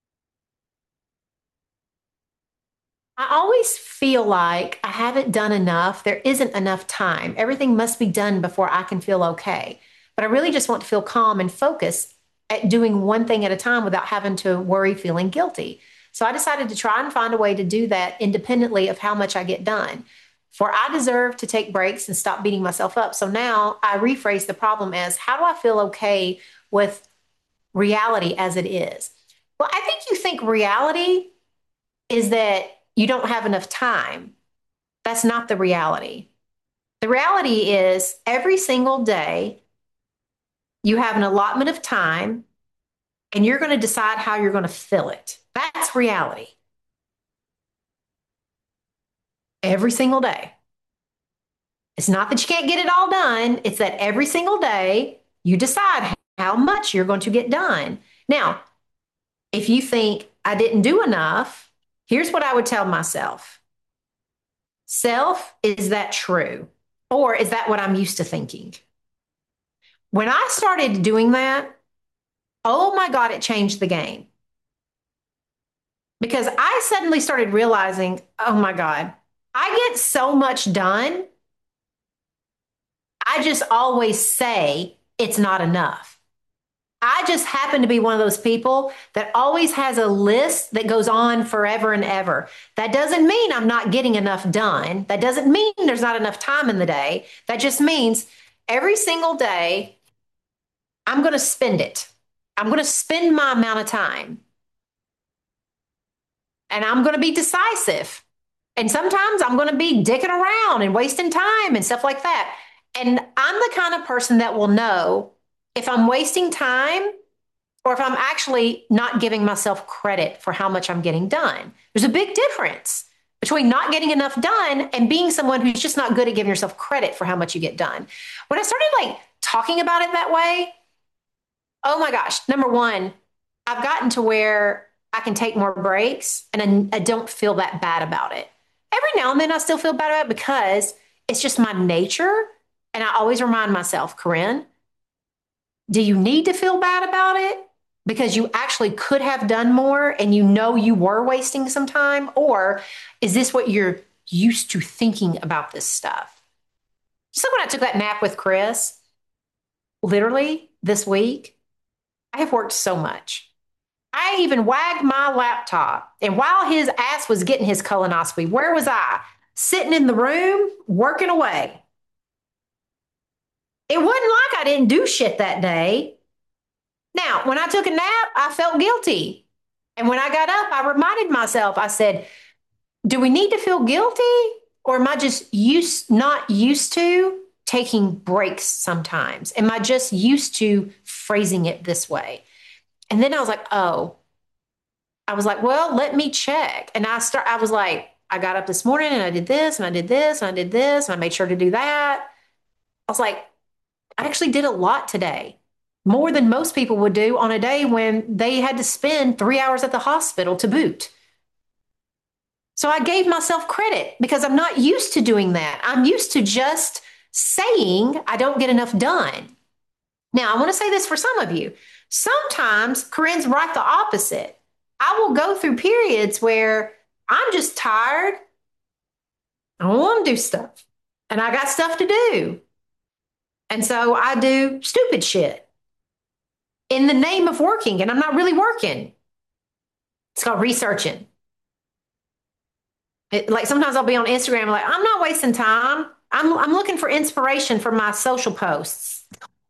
S1: I always feel like I haven't done enough. There isn't enough time. Everything must be done before I can feel okay. But I really just want to feel calm and focus at doing one thing at a time without having to worry feeling guilty. So I decided to try and find a way to do that independently of how much I get done. For I deserve to take breaks and stop beating myself up. So now I rephrase the problem as, how do I feel okay with reality as it is? Well, I think you think reality is that you don't have enough time. That's not the reality. The reality is every single day you have an allotment of time and you're going to decide how you're going to fill it. That's reality. Every single day. It's not that you can't get it all done. It's that every single day you decide how much you're going to get done. Now, if you think I didn't do enough, here's what I would tell myself. Self, is that true? Or is that what I'm used to thinking? When I started doing that, oh my God, it changed the game. Because I suddenly started realizing, oh my God, I get so much done I just always say it's not enough. I just happen to be one of those people that always has a list that goes on forever and ever. That doesn't mean I'm not getting enough done. That doesn't mean there's not enough time in the day. That just means every single day I'm going to spend it. I'm going to spend my amount of time and I'm going to be decisive. And sometimes I'm going to be dicking around and wasting time and stuff like that. And I'm the kind of person that will know if I'm wasting time or if I'm actually not giving myself credit for how much I'm getting done. There's a big difference between not getting enough done and being someone who's just not good at giving yourself credit for how much you get done. When I started like talking about it that way, oh my gosh, number one, I've gotten to where I can take more breaks and I don't feel that bad about it. Every now and then I still feel bad about it because it's just my nature. And I always remind myself, Corinne, do you need to feel bad about it? Because you actually could have done more and you know you were wasting some time? Or is this what you're used to thinking about this stuff? So when I took that nap with Chris, literally this week, I have worked so much. I even wagged my laptop. And while his ass was getting his colonoscopy, where was I? Sitting in the room, working away. It wasn't like I didn't do shit that day. Now, when I took a nap, I felt guilty. And when I got up, I reminded myself, I said, do we need to feel guilty? Or am I just not used to taking breaks sometimes? Am I just used to phrasing it this way? And then I was like, well, let me check. And I was like, I got up this morning and I did this and I did this and I did this and I made sure to do that. I was like, I actually did a lot today, more than most people would do on a day when they had to spend 3 hours at the hospital to boot. So I gave myself credit because I'm not used to doing that. I'm used to just saying I don't get enough done. Now, I want to say this for some of you. Sometimes Corinne's right the opposite. I will go through periods where I'm just tired. I don't want to do stuff. And I got stuff to do. And so I do stupid shit in the name of working, and I'm not really working. It's called researching. Like sometimes I'll be on Instagram, like, I'm not wasting time. I'm looking for inspiration for my social posts.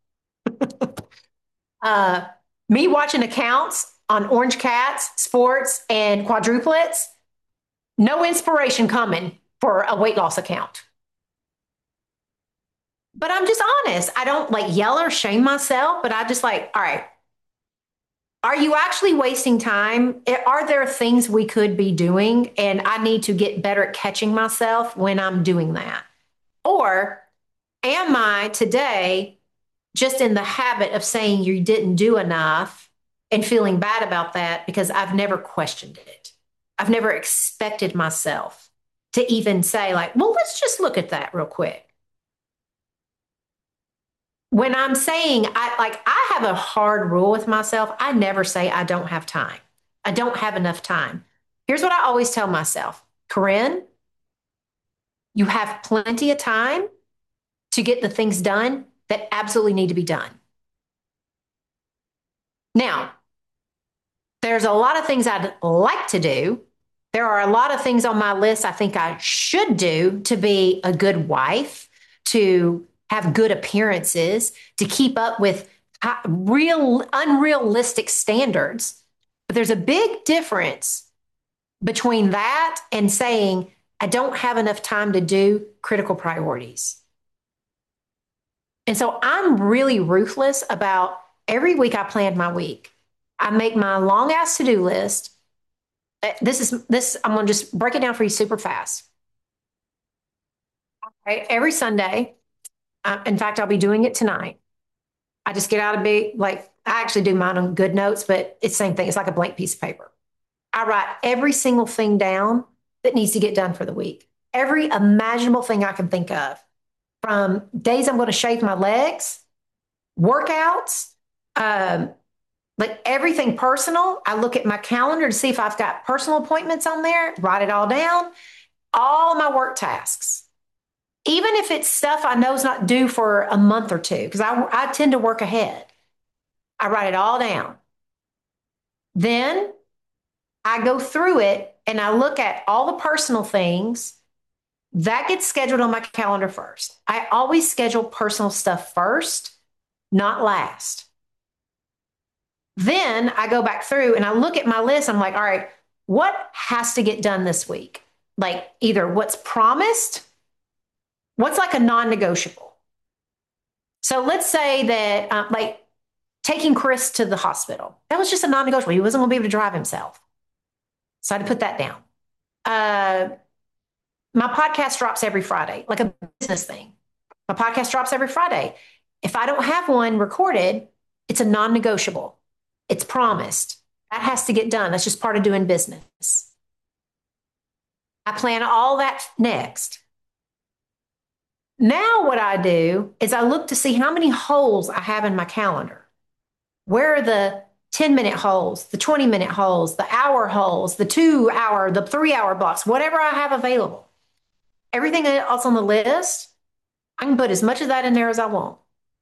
S1: Me watching accounts on orange cats, sports, and quadruplets, no inspiration coming for a weight loss account. But I'm just honest. I don't like yell or shame myself, but I just like, all right, are you actually wasting time? Are there things we could be doing? And I need to get better at catching myself when I'm doing that. Or am I today just in the habit of saying you didn't do enough and feeling bad about that because I've never questioned it? I've never expected myself to even say, like, well, let's just look at that real quick. When I'm saying I have a hard rule with myself. I never say I don't have time. I don't have enough time. Here's what I always tell myself, Corinne, you have plenty of time to get the things done that absolutely need to be done. Now, there's a lot of things I'd like to do. There are a lot of things on my list I think I should do to be a good wife, to have good appearances, to keep up with real, unrealistic standards. But there's a big difference between that and saying, I don't have enough time to do critical priorities. And so I'm really ruthless about every week I plan my week. I make my long ass to-do list. I'm going to just break it down for you super fast. Okay, every Sunday, in fact, I'll be doing it tonight. I just get out of bed, like I actually do mine on GoodNotes, but it's the same thing. It's like a blank piece of paper. I write every single thing down that needs to get done for the week. Every imaginable thing I can think of, from days I'm going to shave my legs, workouts, like everything personal. I look at my calendar to see if I've got personal appointments on there, write it all down, all my work tasks. even if it's stuff I know is not due for a month or two, because I tend to work ahead. I write it all down. Then I go through it and I look at all the personal things that gets scheduled on my calendar first. I always schedule personal stuff first, not last. Then I go back through and I look at my list. I'm like, all right, what has to get done this week? Like either what's promised, what's like a non-negotiable. So let's say that like taking Chris to the hospital, that was just a non-negotiable. He wasn't going to be able to drive himself. So I had to put that down. My podcast drops every Friday, like a business thing. My podcast drops every Friday. If I don't have one recorded, it's a non-negotiable. It's promised. That has to get done. That's just part of doing business. I plan all that next. Now what I do is I look to see how many holes I have in my calendar. Where are the 10-minute holes, the 20-minute holes, the hour holes, the 2-hour, the 3-hour blocks, whatever I have available. Everything else on the list, I can put as much of that in there as I want.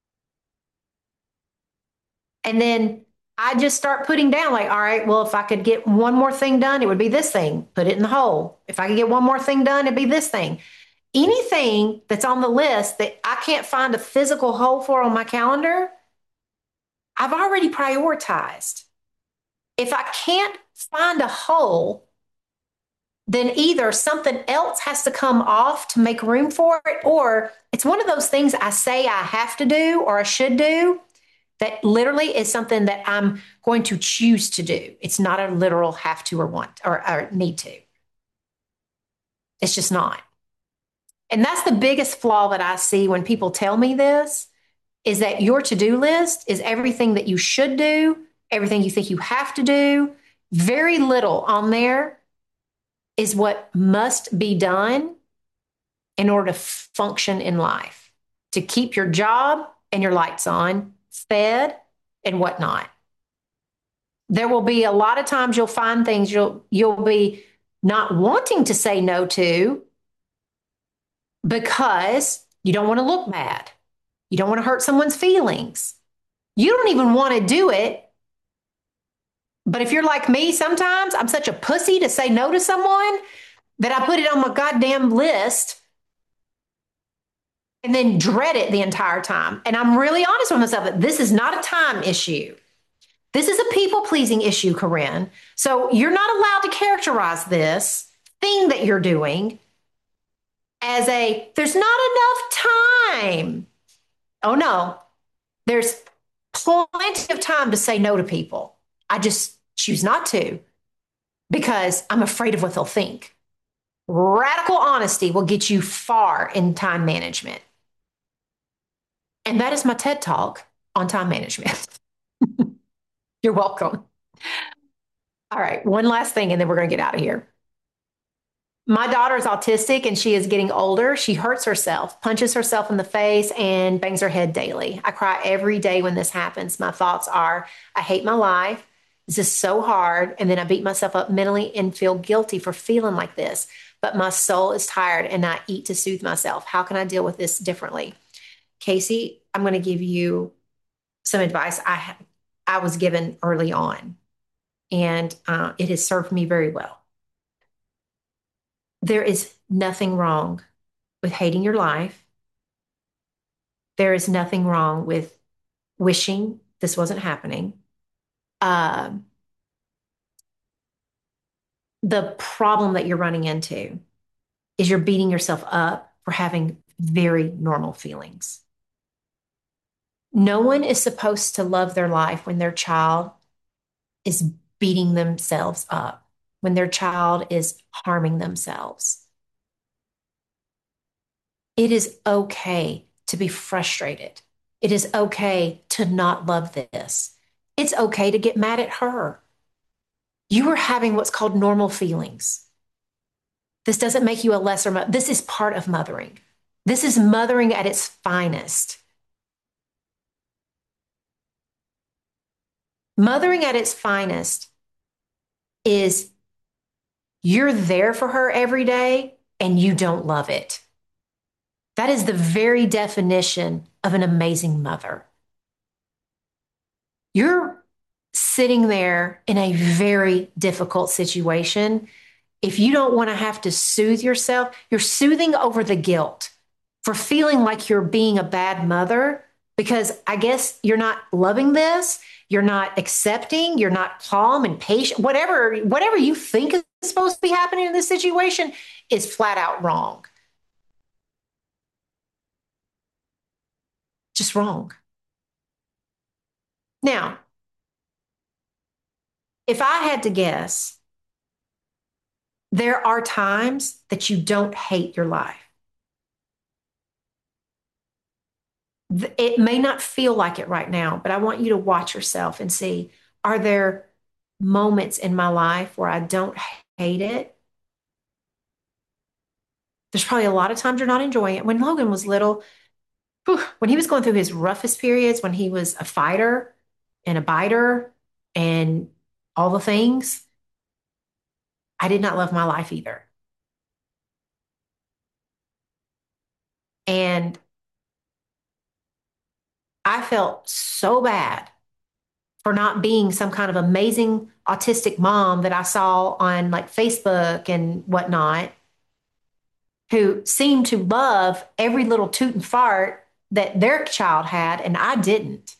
S1: And then I just start putting down like, all right, well, if I could get one more thing done, it would be this thing. Put it in the hole. If I could get one more thing done, it'd be this thing. Anything that's on the list that I can't find a physical hole for on my calendar, I've already prioritized. If I can't find a hole, then either something else has to come off to make room for it, or it's one of those things I say I have to do or I should do that literally is something that I'm going to choose to do. It's not a literal have to or want or need to. It's just not. And that's the biggest flaw that I see when people tell me this, is that your to-do list is everything that you should do, everything you think you have to do. Very little on there is what must be done in order to function in life, to keep your job and your lights on, fed, and whatnot. There will be a lot of times you'll find things you'll be not wanting to say no to because you don't want to look bad. You don't want to hurt someone's feelings. You don't even want to do it. But if you're like me, sometimes I'm such a pussy to say no to someone that I put it on my goddamn list and then dread it the entire time. And I'm really honest with myself that this is not a time issue. This is a people-pleasing issue, Corinne. So you're not allowed to characterize this thing that you're doing as there's not enough time. Oh, no. There's plenty of time to say no to people. I just choose not to because I'm afraid of what they'll think. Radical honesty will get you far in time management. And that is my TED Talk on time management. You're welcome. All right, one last thing, and then we're going to get out of here. My daughter is autistic and she is getting older. She hurts herself, punches herself in the face, and bangs her head daily. I cry every day when this happens. My thoughts are, I hate my life. This is so hard. And then I beat myself up mentally and feel guilty for feeling like this. But my soul is tired and I eat to soothe myself. How can I deal with this differently? Casey, I'm going to give you some advice I was given early on, and it has served me very well. There is nothing wrong with hating your life. There is nothing wrong with wishing this wasn't happening. The problem that you're running into is you're beating yourself up for having very normal feelings. No one is supposed to love their life when their child is beating themselves up, when their child is harming themselves. It is okay to be frustrated. It is okay to not love this. It's okay to get mad at her. You are having what's called normal feelings. This doesn't make you a lesser mother. This is part of mothering. This is mothering at its finest. Mothering at its finest is you're there for her every day and you don't love it. That is the very definition of an amazing mother. You're sitting there in a very difficult situation. If you don't want to have to soothe yourself, you're soothing over the guilt for feeling like you're being a bad mother because I guess you're not loving this, you're not accepting, you're not calm and patient. Whatever you think is supposed to be happening in this situation is flat out wrong. Just wrong. Now, if I had to guess, there are times that you don't hate your life. It may not feel like it right now, but I want you to watch yourself and see, are there moments in my life where I don't hate it? There's probably a lot of times you're not enjoying it. When Logan was little, when he was going through his roughest periods, when he was a fighter and a biter and all the things, I did not love my life either. And I felt so bad for not being some kind of amazing autistic mom that I saw on like Facebook and whatnot, who seemed to love every little toot and fart that their child had, and I didn't.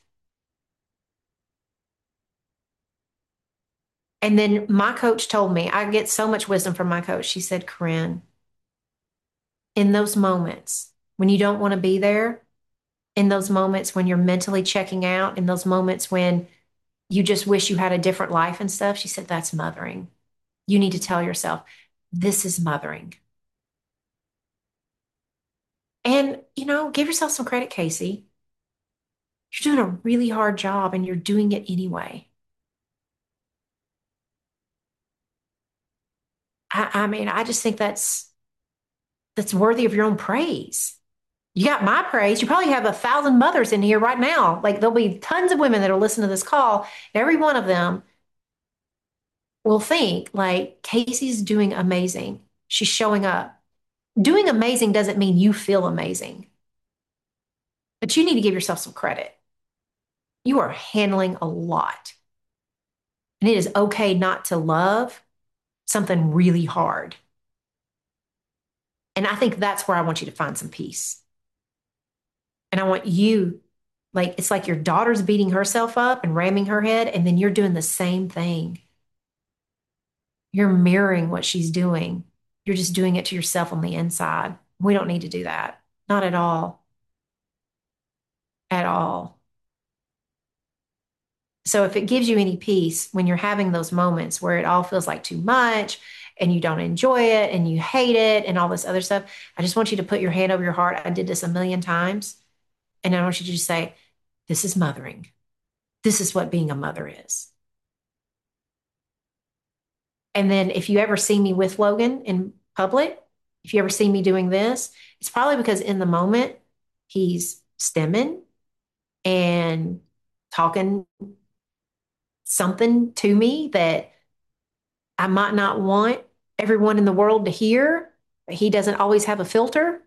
S1: And then my coach told me, I get so much wisdom from my coach. She said, Corinne, in those moments when you don't want to be there, in those moments when you're mentally checking out, in those moments when you just wish you had a different life and stuff, she said, that's mothering. You need to tell yourself, this is mothering. And, give yourself some credit, Casey. You're doing a really hard job and you're doing it anyway. I mean, I just think that's worthy of your own praise. You got my praise. You probably have 1,000 mothers in here right now. Like there'll be tons of women that'll listen to this call. Every one of them will think like Casey's doing amazing. She's showing up. Doing amazing doesn't mean you feel amazing, but you need to give yourself some credit. You are handling a lot. And it is okay not to love something really hard. And I think that's where I want you to find some peace. And I want you, like, it's like your daughter's beating herself up and ramming her head, and then you're doing the same thing. You're mirroring what she's doing. You're just doing it to yourself on the inside. We don't need to do that. Not at all. At all. So if it gives you any peace when you're having those moments where it all feels like too much and you don't enjoy it and you hate it and all this other stuff, I just want you to put your hand over your heart. I did this a million times. And I want you to just say, this is mothering. This is what being a mother is. And then if you ever see me with Logan in public, if you ever see me doing this, it's probably because in the moment he's stimming and talking something to me that I might not want everyone in the world to hear. But he doesn't always have a filter.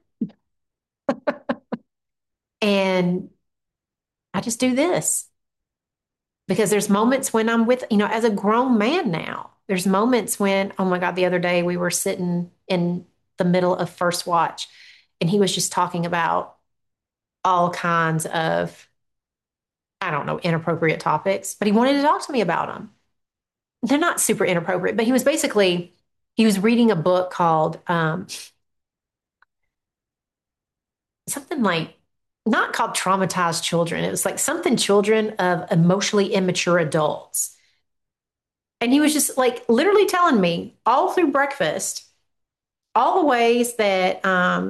S1: And I just do this because there's moments when I'm with, as a grown man now, there's moments when, oh my God, the other day we were sitting in the middle of First Watch and he was just talking about all kinds of, I don't know, inappropriate topics, but he wanted to talk to me about them. They're not super inappropriate, but he was reading a book called something like, not called Traumatized Children. It was like something children of emotionally immature adults. And he was just like literally telling me all through breakfast, all the ways that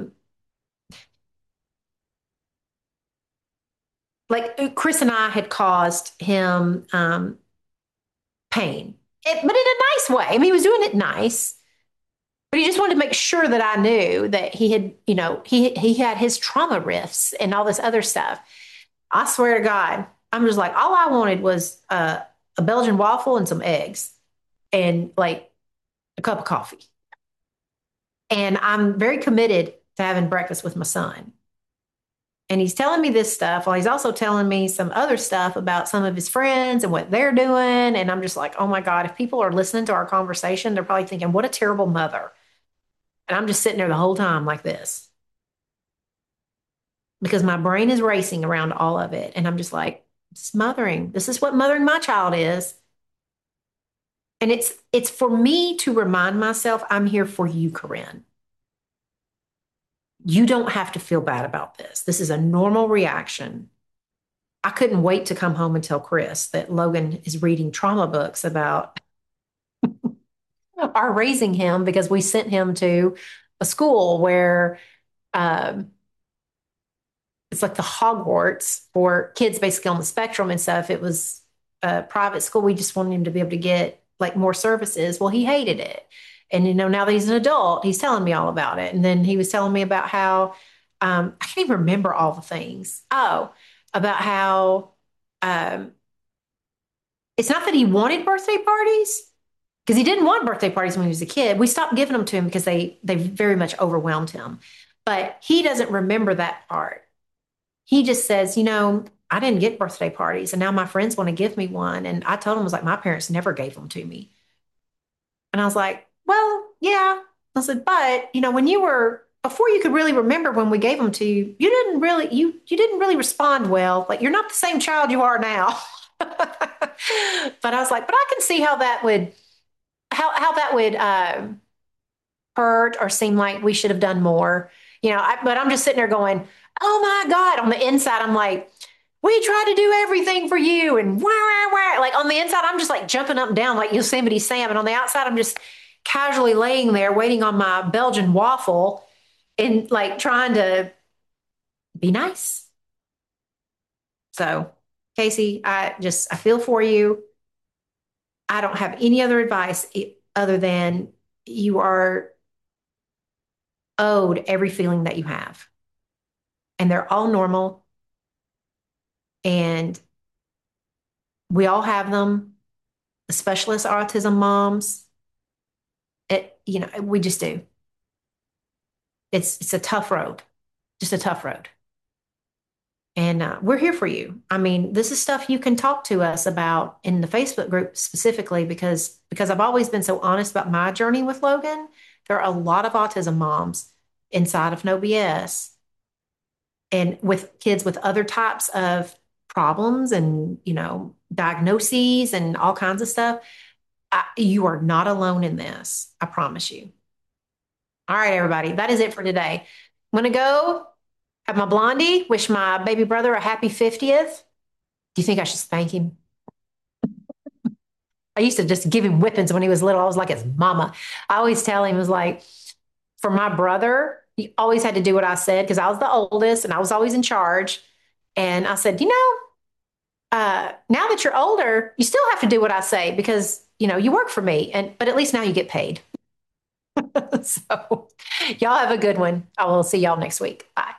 S1: like Chris and I had caused him pain, but in a nice way. I mean, he was doing it nice, but he just wanted to make sure that I knew that he had, he had his trauma riffs and all this other stuff. I swear to God, I'm just like, all I wanted was a Belgian waffle and some eggs and like a cup of coffee. And I'm very committed to having breakfast with my son. And he's telling me this stuff while he's also telling me some other stuff about some of his friends and what they're doing. And I'm just like, oh my God, if people are listening to our conversation, they're probably thinking, what a terrible mother. And I'm just sitting there the whole time like this because my brain is racing around all of it. And I'm just like, it's mothering. This is what mothering my child is. And it's for me to remind myself I'm here for you, Corinne. You don't have to feel bad about this. This is a normal reaction. I couldn't wait to come home and tell Chris that Logan is reading trauma books about our raising him because we sent him to a school where um, it's like the Hogwarts for kids basically on the spectrum and stuff. It was a private school. We just wanted him to be able to get like more services. Well, he hated it. And, now that he's an adult, he's telling me all about it. And then he was telling me about how, I can't even remember all the things. Oh, about how um, it's not that he wanted birthday parties because he didn't want birthday parties when he was a kid. We stopped giving them to him because they very much overwhelmed him. But he doesn't remember that part. He just says, I didn't get birthday parties and now my friends want to give me one. And I told him, I was like, my parents never gave them to me. And I was like, well, yeah. I said, but when you were before you could really remember when we gave them to you, you didn't really respond well. Like you're not the same child you are now. But I was like, but I can see how that would hurt or seem like we should have done more. But I'm just sitting there going, oh my God. On the inside, I'm like, we try to do everything for you. And wah, wah, wah. Like on the inside, I'm just like jumping up and down like Yosemite Sam. And on the outside, I'm just casually laying there waiting on my Belgian waffle and like trying to be nice. So, Casey, I feel for you. I don't have any other advice other than you are owed every feeling that you have. And they're all normal. And we all have them, especially as autism moms. We just do. It's a tough road, just a tough road. And we're here for you. I mean, this is stuff you can talk to us about in the Facebook group specifically because I've always been so honest about my journey with Logan. There are a lot of autism moms inside of No BS and with kids with other types of problems and, diagnoses and all kinds of stuff. You are not alone in this. I promise you. All right, everybody. That is it for today. I'm going to go have my blondie, wish my baby brother a happy 50th. Do you think I should spank him? I used to just give him whippings when he was little. I was like his mama. I always tell him, it was like, for my brother, he always had to do what I said because I was the oldest and I was always in charge. And I said, now that you're older, you still have to do what I say because, you work for me. But at least now you get paid. So y'all have a good one. I will see y'all next week. Bye.